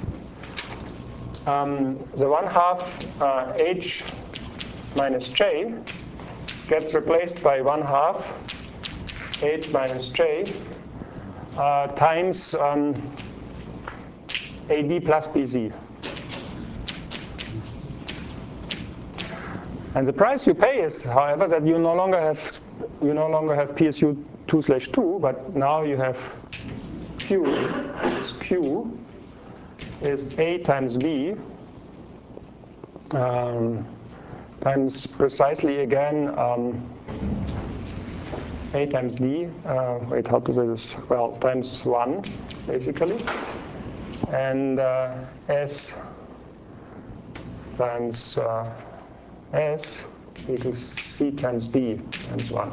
um, the one half uh, H minus J gets replaced by one half H minus J uh, times um, A D plus B C. And the price you pay is, however, that you no longer have you no longer have P S U two slash two, but now you have Q. Q is A times B um, times precisely again um, A times D, uh, wait, how to say this? Well, times one, basically. And uh, S times uh, S equals C times D times one.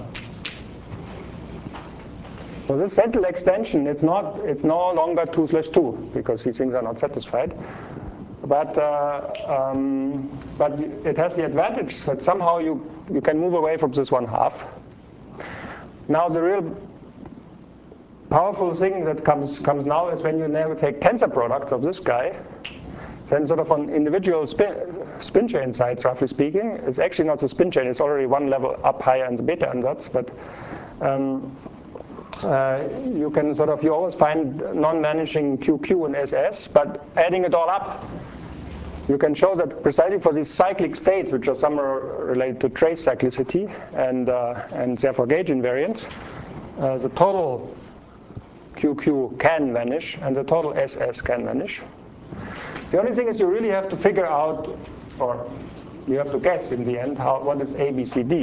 So this central extension, it's not, it's no longer two slash two because these things are not satisfied. But uh, um, but it has the advantage that somehow you you can move away from this one half. Now the real powerful thing that comes comes now is when you now take tensor products of this guy. Then sort of on individual spin, spin chain sides, roughly speaking, it's actually not the spin chain. It's already one level up higher in the beta ansatz, but. Um, Uh, you can sort of, you always find non-vanishing Q Q and S S, but adding it all up, you can show that precisely for these cyclic states, which are somewhere related to trace cyclicity and, uh, and therefore gauge invariance, uh, the total Q Q can vanish and the total S S can vanish. The only thing is you really have to figure out, or you have to guess in the end, how, what is A, B, C, D.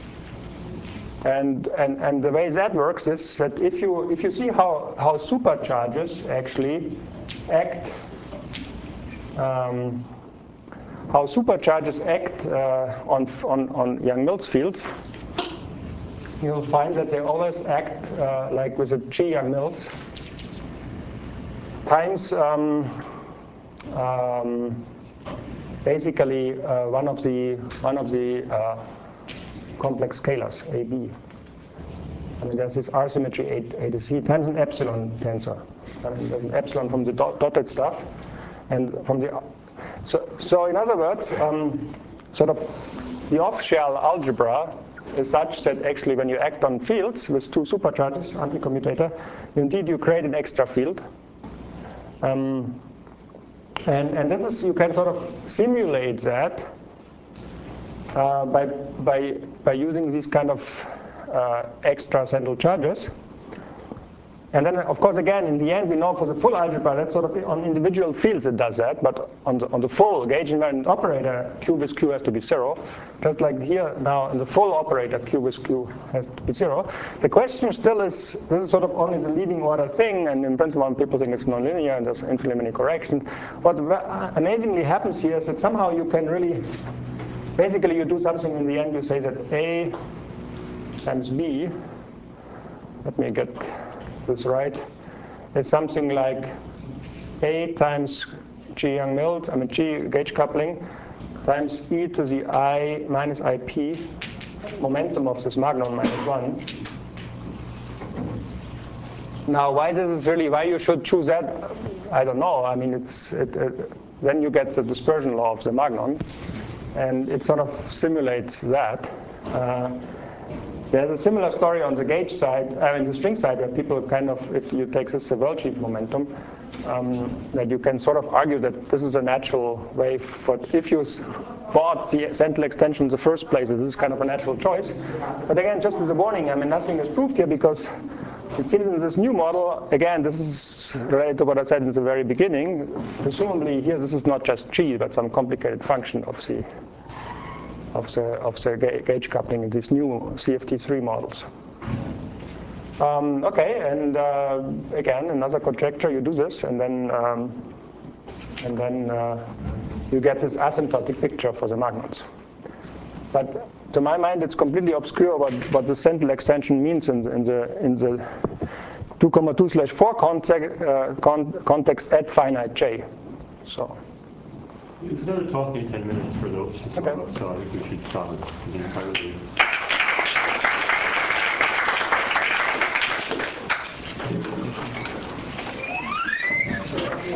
And, and, and the way that works is that if you, if you see how, how supercharges actually act, um, how supercharges act uh, on, on, on Young-Mills fields, you'll find that they always act uh, like with a G Young-Mills times um, um, basically uh, one of the, one of the uh, complex scalars, A B. I mean, there's this R symmetry A, A to C times an epsilon tensor. I mean, there's an epsilon from the dot, dotted stuff, and from the so so in other words, um, sort of the off-shell algebra is such that actually when you act on fields with two supercharges, anticommutator, indeed you create an extra field. Um, and and this is, you can sort of simulate that. Uh, by, by, by using these kind of uh, extra central charges. And then, of course, again, in the end, we know for the full algebra, that's sort of on individual fields it does that, but on the, on the full gauge invariant operator, Q with Q has to be zero. Just like here now, in the full operator, Q with Q has to be zero. The question still is, this is sort of only the leading order thing, and in principle, people think it's nonlinear and there's infinitely many corrections. What amazingly happens here is that somehow you can really basically, you do something in the end, you say that A times B, let me get this right, is something like A times G Young-Mills, I mean G gauge coupling, times e to the I minus I P, momentum of this magnon minus one. Now, why this is really, why you should choose that, I don't know. I mean, it's it, it, then you get the dispersion law of the magnon. And it sort of simulates that. Uh, there's a similar story on the gauge side, I mean the string side, where people kind of, if you take this world sheet momentum, um, that you can sort of argue that this is a natural way for, if you bought the central extension in the first place, this is kind of a natural choice. But again, just as a warning, I mean, nothing is proved here because it seems in this new model, again, this is related to what I said in the very beginning. Presumably here, this is not just G, but some complicated function of the of the of the ga gauge coupling in these new C F T three models. Um, okay, and uh, again, another conjecture. You do this, and then um, and then uh, you get this asymptotic picture for the magnons. But to my mind, it's completely obscure what, what the central extension means in the in the in the two comma two slash four context uh, con context at finite J. So there's another talk in ten minutes for those. Okay. So I think we should stop it entirely.